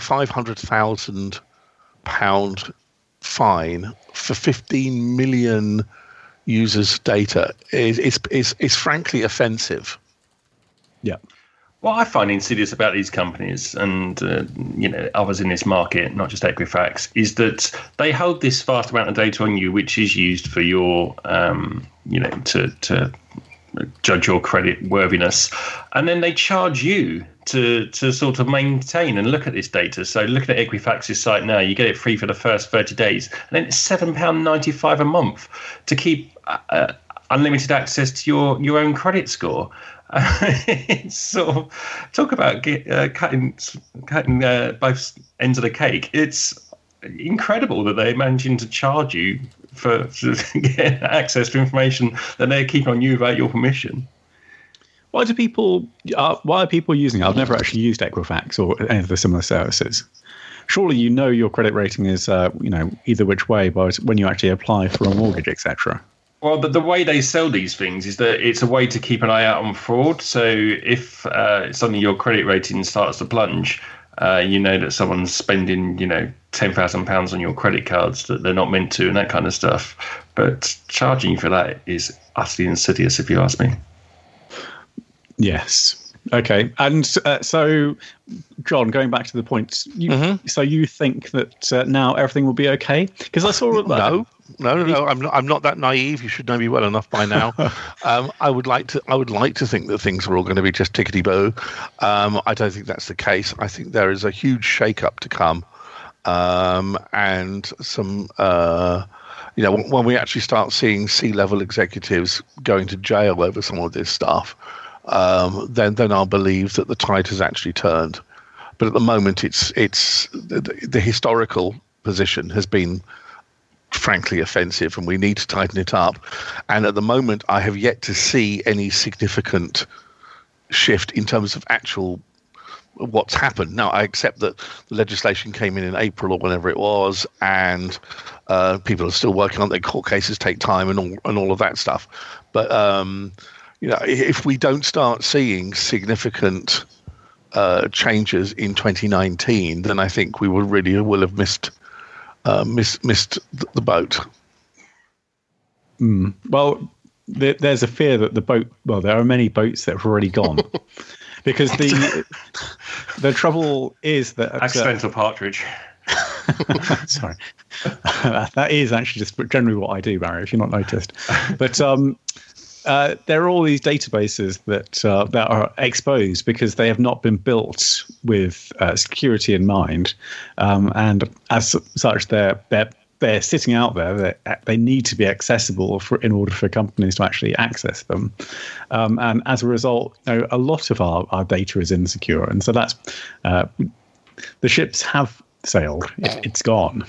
£500,000 fine for 15 million users' data is frankly offensive. Yeah. What I find insidious about these companies and others in this market, not just Equifax, is that they hold this vast amount of data on you, which is used for your, to judge your credit worthiness, and then they charge you to sort of maintain and look at this data. So looking at Equifax's site now, you get it free for the first 30 days, and then it's £7.95 a month to keep unlimited access to your own credit score. It's sort of, talk about cutting both ends of the cake. It's incredible that they're managing to charge you to get access to information that they're keeping on you without your permission. Why are people using it? I've never actually used Equifax or any of the similar services. Surely your credit rating is either which way by when you actually apply for a mortgage, etc. Well, the way they sell these things is that it's a way to keep an eye out on fraud. So if suddenly your credit rating starts to plunge, that someone's spending, £10,000 on your credit cards that they're not meant to, and that kind of stuff. But charging you for that is utterly insidious, if you ask me. Yes. Okay. And so, John, going back to the point, so you think that now everything will be okay? Because I saw No. I'm not that naive. You should know me well enough by now. I would like to think that things are all going to be just tickety-boo. I don't think that's the case. I think there is a huge shake-up to come, and some. When we actually start seeing C-level executives going to jail over some of this stuff, then I'll believe that the tide has actually turned. But at the moment, it's the historical position has been frankly offensive, and we need to tighten it up. And at the moment, I have yet to see any significant shift in terms of actual what's happened. Now, I accept that the legislation came in April or whenever it was, and people are still working on their court cases, take time and all of that stuff. But if we don't start seeing significant changes in 2019, then I think we will have missed the boat. Well, there's a fear that the boat. Well, there are many boats that have already gone, because the trouble is that accidental partridge. Sorry, that is actually just generally what I do, Barry. If you're not noticed, but there are all these databases that are exposed because they have not been built with security in mind, and as such, they're sitting out there. They need to be accessible in order for companies to actually access them. And as a result, a lot of our data is insecure, and so that's the ships have sailed. It's gone.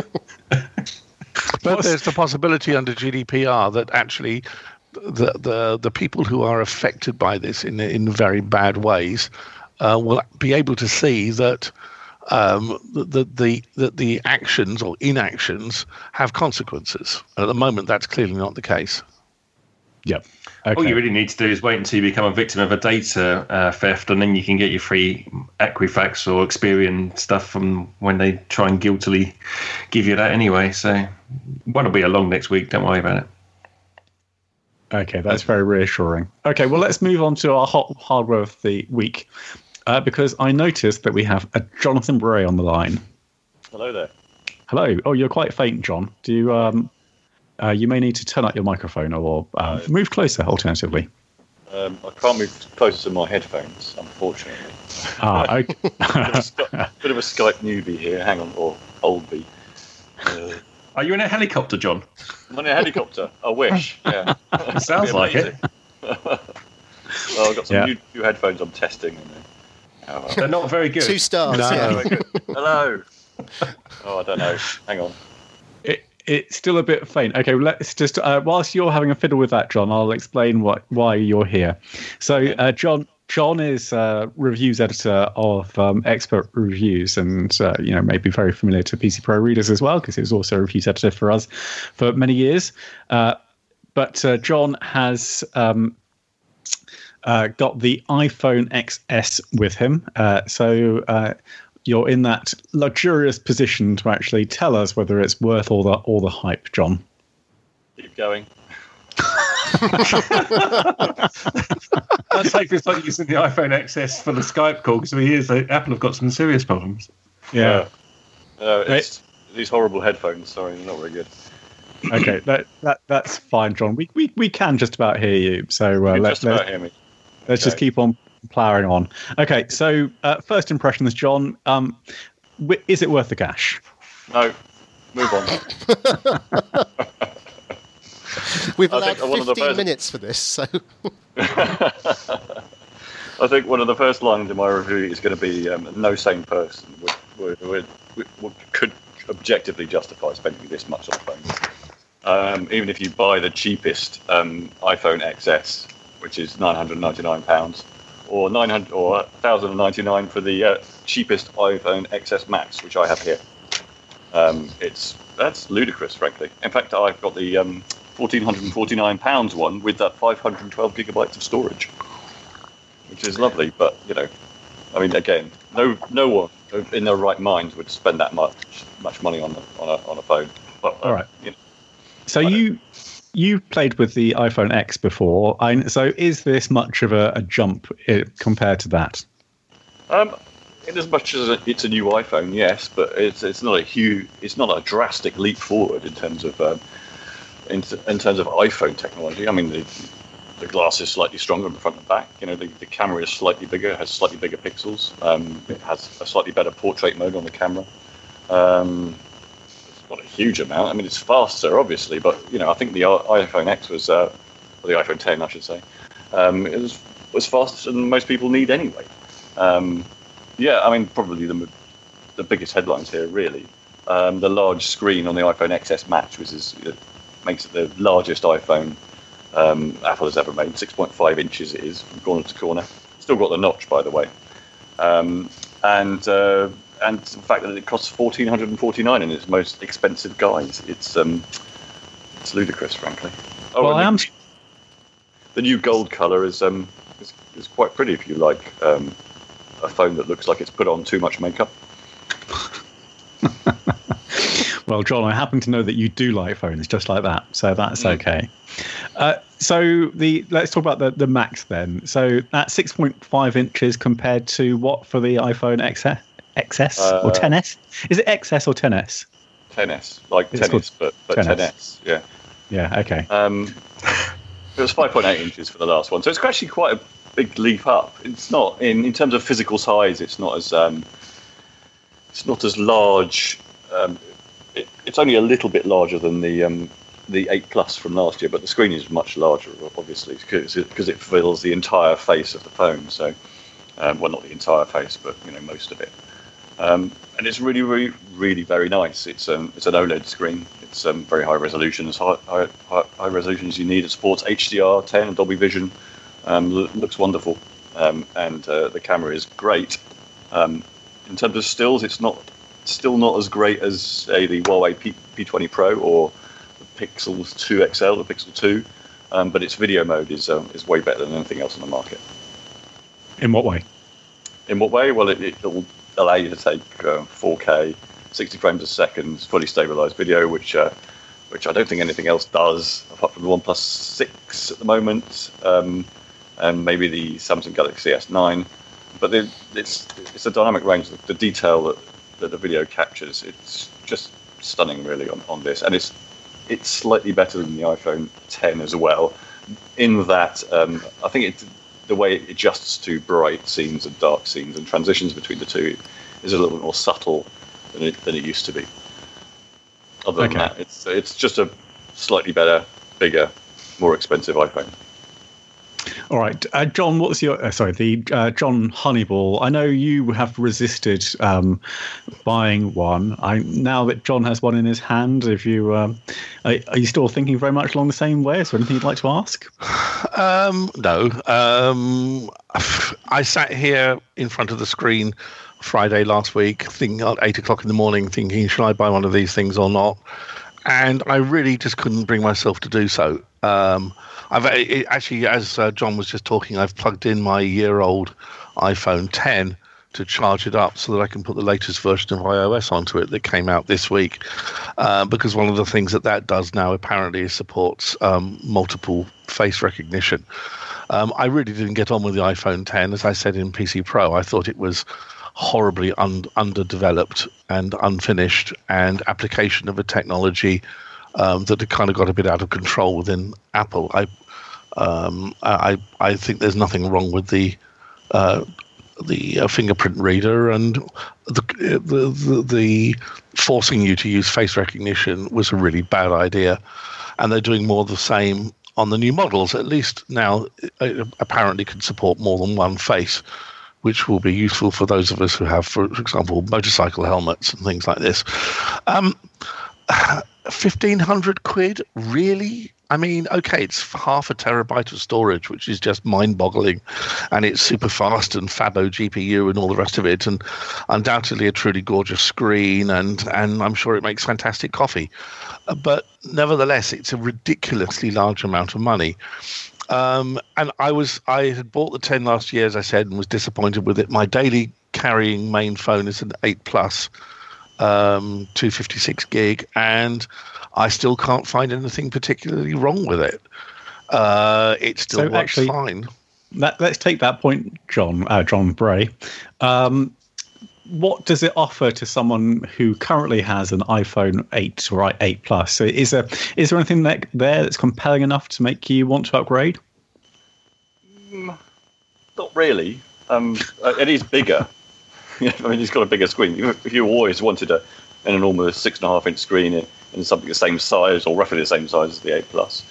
But there's the possibility under GDPR that actually the people who are affected by this in very bad ways will be able to see that the actions or inactions have consequences. At the moment, that's clearly not the case. Yep. Okay. All you really need to do is wait until you become a victim of a data theft, and then you can get your free Equifax or Experian stuff from when they try and guiltily give you that anyway. So one will be along next week. Don't worry about it. Okay, that's very reassuring. Okay, well, let's move on to our hot hardware of the week, because I noticed that we have a Jonathan Bray on the line. Hello there. Hello. Oh, you're quite faint, John. Do you? You may need to turn up your microphone or move closer, alternatively. I can't move closer to my headphones, unfortunately. Okay. Bit of a Skype newbie here. Hang on, or oldbie. Are you in a helicopter, John? I'm in a helicopter. I wish. Yeah. Sounds like it. Well, I've got some new headphones I'm testing. They're not very good. 2 stars. No. Yeah. Hello. Oh, I don't know. Hang on. It's still a bit faint. Okay, well, let's just whilst you're having a fiddle with that, John, I'll explain why you're here. So, John is reviews editor of Expert Reviews, and maybe very familiar to PC Pro readers as well, because he was also a reviews editor for us for many years. But John has got the iPhone XS with him, so you're in that luxurious position to actually tell us whether it's worth all the hype, John. Keep going. Let's hope it's not using the iPhone XS for the Skype call, because Apple have got some serious problems. Yeah. It's these horrible headphones. Sorry, they're not very good. Okay, that's fine, John. We can just about hear you. So just about hear me. Let's just keep on ploughing on. Okay, so first impressions, John. Is it worth the cash? No. Move on. We've allowed 15 minutes for this, so... I think one of the first lines in my review is going to be no sane person could objectively justify spending this much on a phone. Even if you buy the cheapest iPhone XS, which is £999, or £1,099 for the cheapest iPhone XS Max, which I have here. That's ludicrous, frankly. In fact, I've got the £1,449 one with that 512 gigabytes of storage, which is lovely. But I mean, again, no one in their right mind would spend that much money on a phone. But, all right. So you played with the iPhone X before. So is this much of a jump compared to that? In as much as it's a new iPhone, yes, but it's not a drastic leap forward in terms of iPhone technology. I mean, the glass is slightly stronger in the front and back. The camera is slightly bigger, has slightly bigger pixels. It has a slightly better portrait mode on the camera. It's not a huge amount. I mean, it's faster, obviously, but I think the iPhone X was, or the iPhone 10, I should say, it was faster than most people need anyway. I mean, probably the biggest headlines here, really. The large screen on the iPhone XS Max, which makes it the largest iPhone Apple has ever made. 6.5 inches it is from corner to corner. Still got the notch, by the way. And the fact that it costs $1,449 in its most expensive guise. It's ludicrous, frankly. The new gold colour is quite pretty if you like a phone that looks like it's put on too much makeup. Well, John, I happen to know that you do like phones just like that, so that's okay. So let's talk about the Max then. So that's 6.5 inches compared to what for the iPhone XS or 10s? Is it XS or 10s? 10s, like tennis, but 10s. Yeah. Yeah. Okay. It was 5.8 inches for the last one, so it's actually quite a big leap up. It's not in terms of physical size. It's not as large. It's only a little bit larger than the 8 Plus from last year, but the screen is much larger, obviously, because it fills the entire face of the phone. So, well, not the entire face, but most of it. And it's really, really, really very nice. It's an OLED screen. It's very high resolution, as high resolution as you need. It supports HDR10 and Dolby Vision. Looks wonderful, and the camera is great. In terms of stills, it's still not as great as, say, the Huawei P20 Pro or the Pixel 2 XL, the Pixel 2, but its video mode is way better than anything else on the market. In what way? In what way? Well, it'll allow you to take 4K, 60 frames a second, fully stabilized video, which I don't think anything else does, apart from the OnePlus 6 at the moment, and maybe the Samsung Galaxy S9. But it's a dynamic range. The detail that the video captures, it's just stunning, really, on this. And it's slightly better than the iPhone 10 as well, in that I think the way it adjusts to bright scenes and dark scenes and transitions between the two is a little bit more subtle than it used to be. Other than that, it's just a slightly better, bigger, more expensive iPhone. All right, John. What's your John Honeyball? I know you have resisted buying one. Now that John has one in his hand, if you are you still thinking very much along the same way? Is there anything you'd like to ask? No. I sat here in front of the screen Friday last week, thinking at 8 o'clock in the morning, thinking, should I buy one of these things or not? And I really just couldn't bring myself to do so. Actually, as John was just talking, I've plugged in my year-old iPhone 10 to charge it up so that I can put the latest version of iOS onto it that came out this week. Because one of the things that does now apparently is supports multiple face recognition. I really didn't get on with the iPhone 10. As I said in PC Pro, I thought it was horribly underdeveloped and unfinished, and application of a technology that had kind of got a bit out of control within Apple. I think there's nothing wrong with the fingerprint reader, and the forcing you to use face recognition was a really bad idea. And they're doing more of the same on the new models. At least now it apparently can support more than one face, which will be useful for those of us who have, for example, motorcycle helmets and things like this. 1,500 quid, really? I mean, okay, it's half a terabyte of storage, which is just mind-boggling, and it's super fast and Fabo GPU and all the rest of it, and undoubtedly a truly gorgeous screen, and I'm sure it makes fantastic coffee. But nevertheless, it's a ridiculously large amount of money. And I had bought the 10 last year, as I said, and was disappointed with it. My daily carrying main phone is an 8 Plus, 256 gig, and I still can't find anything particularly wrong with it. It still works fine. Let's take that point, John Bray. What does it offer to someone who currently has an iPhone 8 or 8 Plus? So is there anything there that's compelling enough to make you want to upgrade? Not really. It is bigger. I mean, it's got a bigger screen. If you always wanted an enormous 6.5-inch screen in something the same size or roughly the same size as the 8 Plus,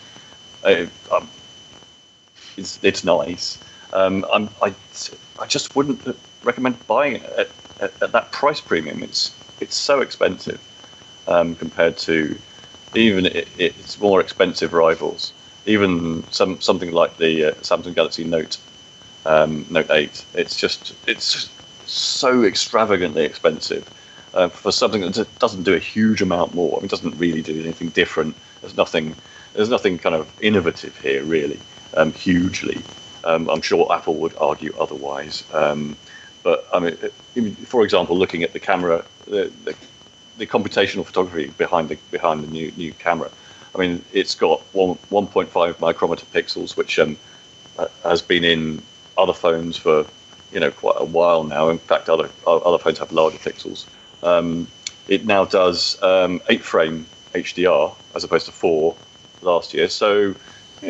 it's nice. I just wouldn't recommend buying it at that price premium. It's so expensive compared to even its more expensive rivals. Even something like the Samsung Galaxy Note 8. It's just so extravagantly expensive for something that doesn't do a huge amount more. I mean, it doesn't really do anything different. There's nothing kind of innovative here, really, hugely. I'm sure Apple would argue otherwise. But I mean, for example, looking at the camera, the computational photography behind the new camera. I mean, it's got 1.5 micrometer pixels, which has been in other phones for quite a while now. In fact, other phones have larger pixels. It now does 8 frame HDR as opposed to 4 last year. So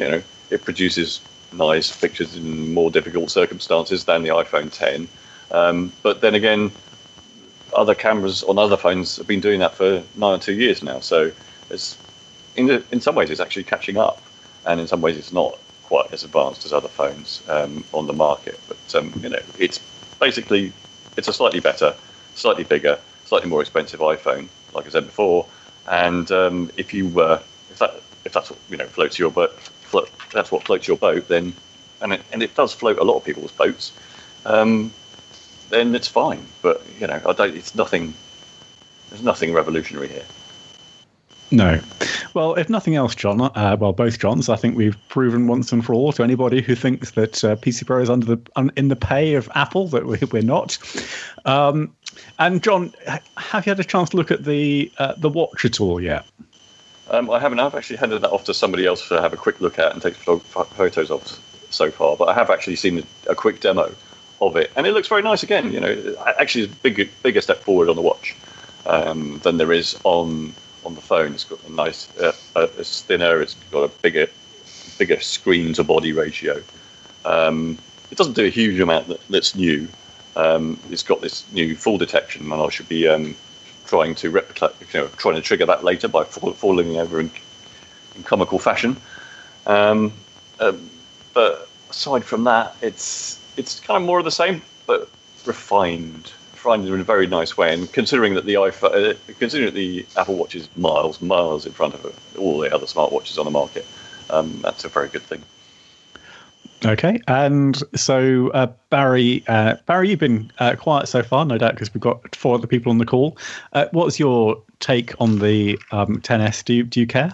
it produces nice pictures in more difficult circumstances than the iPhone 10. But then again, other cameras on other phones have been doing that for 9 or 2 years now. So it's in some ways it's actually catching up, and in some ways it's not quite as advanced as other phones on the market. But it's basically it's a slightly better, slightly bigger, slightly more expensive iPhone, like I said before. And if that's what floats your boat, that's what floats your boat, then and it does float a lot of people's boats. Then it's fine. But it's nothing. There's nothing revolutionary here. No. Well, if nothing else, John, both Johns, I think we've proven once and for all to anybody who thinks that PC Pro is in the pay of Apple that we're not. And John, have you had a chance to look at the watch at all yet? I haven't. I've actually handed that off to somebody else to have a quick look at and take photos of so far. But I have actually seen a quick demo of it, and it looks very nice. Again, actually, it's a bigger step forward on the watch than there is on the phone. It's got a nice, it's thinner. It's got a bigger screen to body ratio. It doesn't do a huge amount that's new. It's got this new fall detection, and I should be trying to replicate, trying to trigger that later by falling over in comical fashion. But aside from that, it's kind of more of the same, but refined in a very nice way. And considering that the Apple Watch is miles in front of all the other smartwatches on the market, that's a very good thing. Okay, and so Barry, you've been quiet so far, no doubt, because we've got 4 other people on the call. What's your take on the XS? Do you care?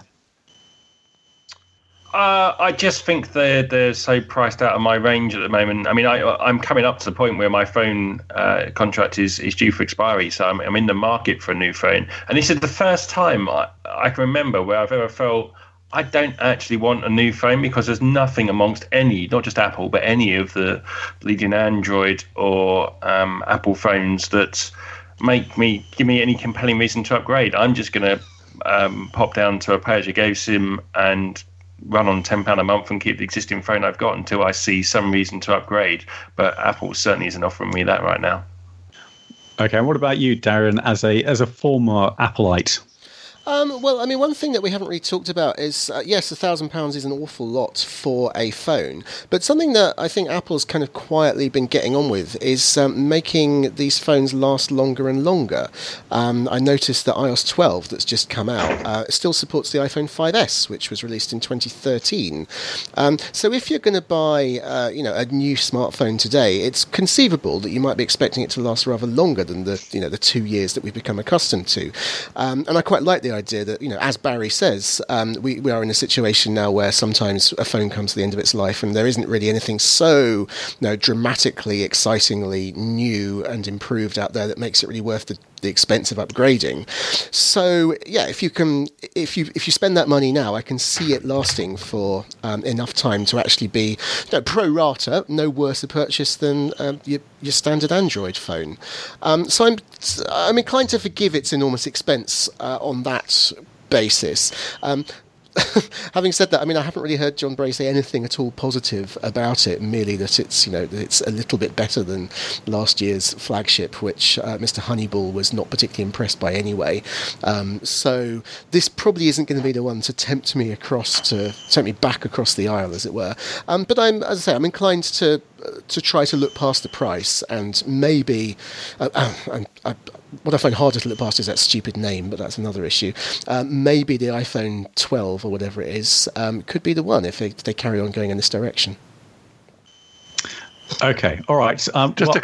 I just think they're so priced out of my range at the moment. I mean, I'm coming up to the point where my phone contract is due for expiry, so I'm in the market for a new phone. And this is the first time I can remember where I've ever felt I don't actually want a new phone, because there's nothing amongst any, not just Apple, but any of the leading Android or Apple phones that give me any compelling reason to upgrade. I'm just going to pop down to a pay-as-you-go SIM and run on £10 a month and keep the existing phone I've got until I see some reason to upgrade. But Apple certainly isn't offering me that right now. Okay, and what about you, Darren, as a former Appleite? Well, I mean, one thing that we haven't really talked about is, yes, £1,000 is an awful lot for a phone, but something that I think Apple's kind of quietly been getting on with is making these phones last longer and longer. I noticed that iOS 12 that's just come out still supports the iPhone 5S, which was released in 2013. So if you're going to buy, a new smartphone today, it's conceivable that you might be expecting it to last rather longer than the 2 years that we've become accustomed to. And I quite like the idea that, as Barry says, we are in a situation now where sometimes a phone comes to the end of its life and there isn't really anything so dramatically, excitingly new and improved out there that makes it really worth the expense of upgrading. So yeah, if you spend that money now, I can see it lasting for enough time to actually be pro rata, no worse a purchase than your standard Android phone. So I'm inclined to forgive its enormous expense on that basis. Having said that, I mean, I haven't really heard John Bray say anything at all positive about it, merely that it's, that it's a little bit better than last year's flagship, which Mr. Honeyball was not particularly impressed by anyway. So this probably isn't going to be the one to tempt me back across the aisle, as it were. But I'm inclined to try to look past the price, and maybe what I find harder to look past is that stupid name, but that's another issue. Maybe the iPhone 12 or whatever it is could be the one if they carry on going in this direction. Okay, all right. Just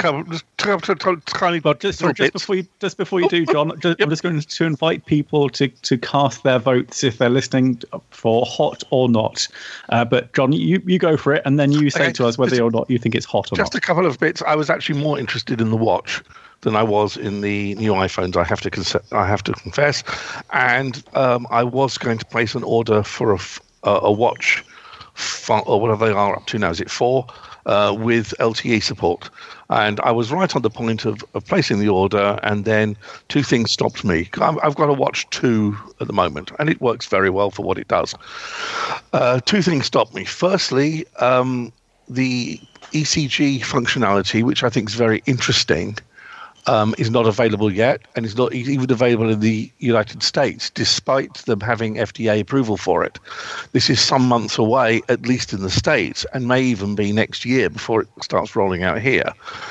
before you do, John, I'm just going to invite people to cast their votes if they're listening for hot or not. But John, you go for it, and then you say to us whether or not you think it's hot or not. Just a couple of bits. I was actually more interested in the watch than I was in the new iPhones. I have to confess, and I was going to place an order for a watch, or whatever they are up to now. Is it 4? With LTE support. And I was right on the point of placing the order, and then two things stopped me. I've got a Watch 2 at the moment, and it works very well for what it does. Two things stopped me. Firstly, the ECG functionality, which I think is very interesting, is not available yet, and is not even available in the United States, despite them having FDA approval for it. This is some months away, at least in the States, and may even be next year before it starts rolling out here.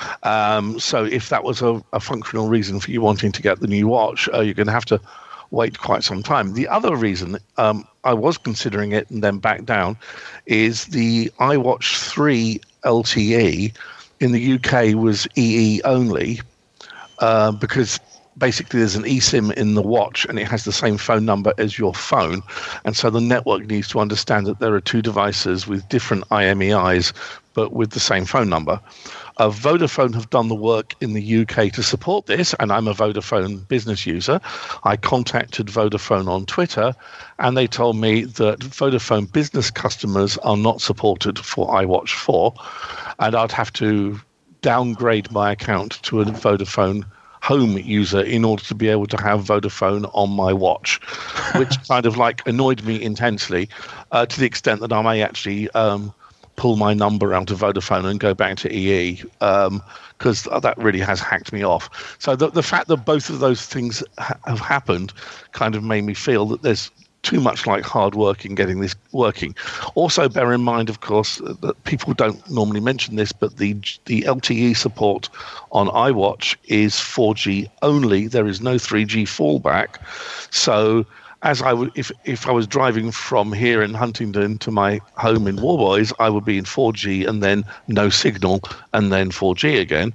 So if that was a functional reason for you wanting to get the new watch, you're going to have to wait quite some time. The other reason I was considering it and then backed down is the iWatch 3 LTE in the UK was EE only, because basically there's an eSIM in the watch and it has the same phone number as your phone. And so the network needs to understand that there are two devices with different IMEIs, but with the same phone number. Vodafone have done the work in the UK to support this, and I'm a Vodafone business user. I contacted Vodafone on Twitter, and they told me that Vodafone business customers are not supported for iWatch 4, and I'd have to downgrade my account to a Vodafone home user in order to be able to have Vodafone on my watch, which kind of like annoyed me intensely, to the extent that I may actually pull my number out of Vodafone and go back to EE, because that really has hacked me off. So the fact that both of those things have happened kind of made me feel that there's too much like hard work in getting this working. Also, bear in mind, of course, that people don't normally mention this, but the LTE support on iWatch is 4G only. There is no 3G fallback. So as I would, if I was driving from here in Huntingdon to my home in Warboys, I would be in 4G and then no signal and then 4G again.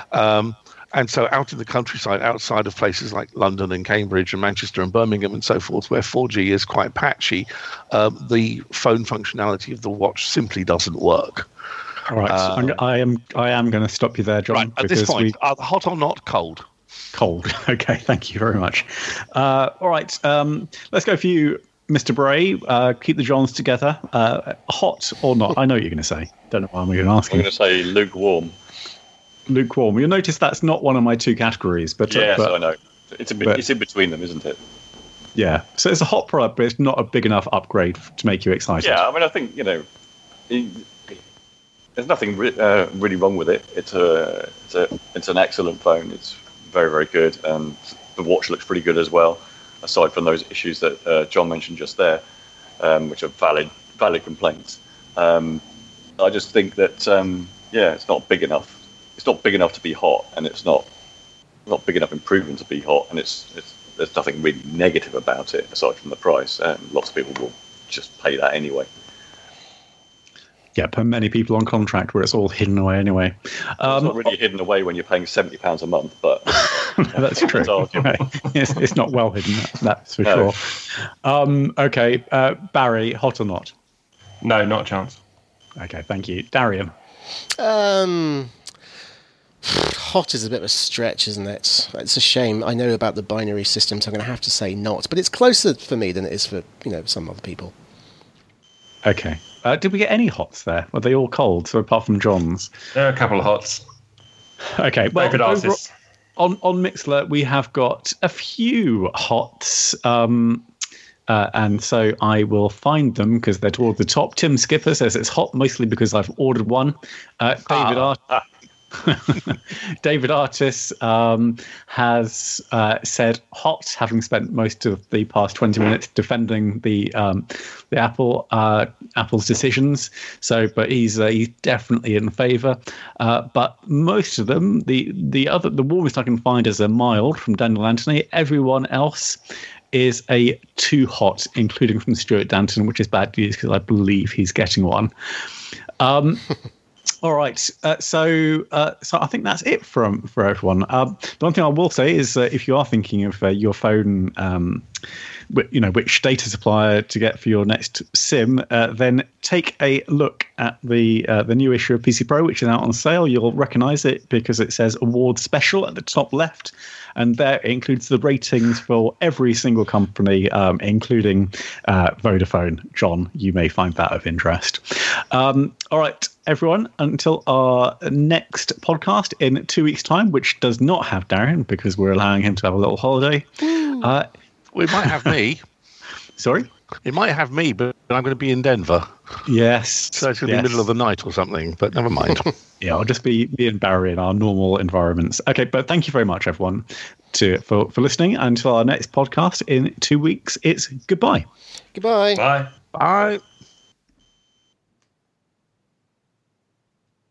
And so out in the countryside, outside of places like London and Cambridge and Manchester and Birmingham and so forth, where 4G is quite patchy, the phone functionality of the watch simply doesn't work. All right, I am going to stop you there, John. Right, at this point, hot or not, cold? Cold. Okay, thank you very much. All right, let's go for you, Mr. Bray. Keep the Johns together. Hot or not? I know what you're going to say. Don't know why I'm going to ask you. I'm going to say lukewarm. Lukewarm. You'll notice that's not one of my two categories, but yes, I know. It's in between them, isn't it? Yeah. So it's a hot product, but it's not a big enough upgrade to make you excited. Yeah, I mean, I think there's nothing really wrong with it. It's an excellent phone. It's very, very good, and the watch looks pretty good as well. Aside from those issues that John mentioned just there, which are valid complaints. I just think that it's not big enough. It's not big enough to be hot, and it's not big enough improvement to be hot, and there's nothing really negative about it aside from the price. And lots of people will just pay that anyway. Yeah, but many people on contract where it's all hidden away anyway. It's not really hidden away when you're paying £70 a month, but that's true. It's not well hidden, that's for sure. Okay, Barry, hot or not? No, not a chance. Okay, thank you. Darian? Hot is a bit of a stretch, isn't it? It's a shame. I know about the binary system, so I'm going to have to say not. But it's closer for me than it is for some other people. Okay. Did we get any hots there? Were they all cold? So apart from John's, There are a couple of hots. Okay. Well, Very good artists. On Mixlr, we have got a few hots. And so I will find them because they're toward the top. Tim Skipper says it's hot mostly because I've ordered one. David Artis has said hot, having spent most of the past 20 minutes defending the Apple's decisions. But he's definitely in favour. But most of them, the warmest I can find is a mild from Daniel Anthony. Everyone else is a too hot, including from Stuart Danton, which is bad news because I believe he's getting one. All right, so I think that's it for everyone. The one thing I will say is if you are thinking of your phone, which data supplier to get for your next SIM, then take a look at the new issue of PC Pro, which is out on sale. You'll recognise it because it says Award Special at the top left. And there it includes the ratings for every single company, including Vodafone. John, you may find that of interest. All right, everyone, until our next podcast in 2 weeks' time, which does not have Darren because we're allowing him to have a little holiday. We might have me. Sorry? It might have me, but I'm going to be in Denver. Yes. So it's going to be the middle of the night or something, but never mind. Yeah, I'll just be me and Barry in our normal environments. Okay, but thank you very much, everyone, for listening. Until our next podcast in 2 weeks, it's goodbye. Goodbye. Bye. Bye.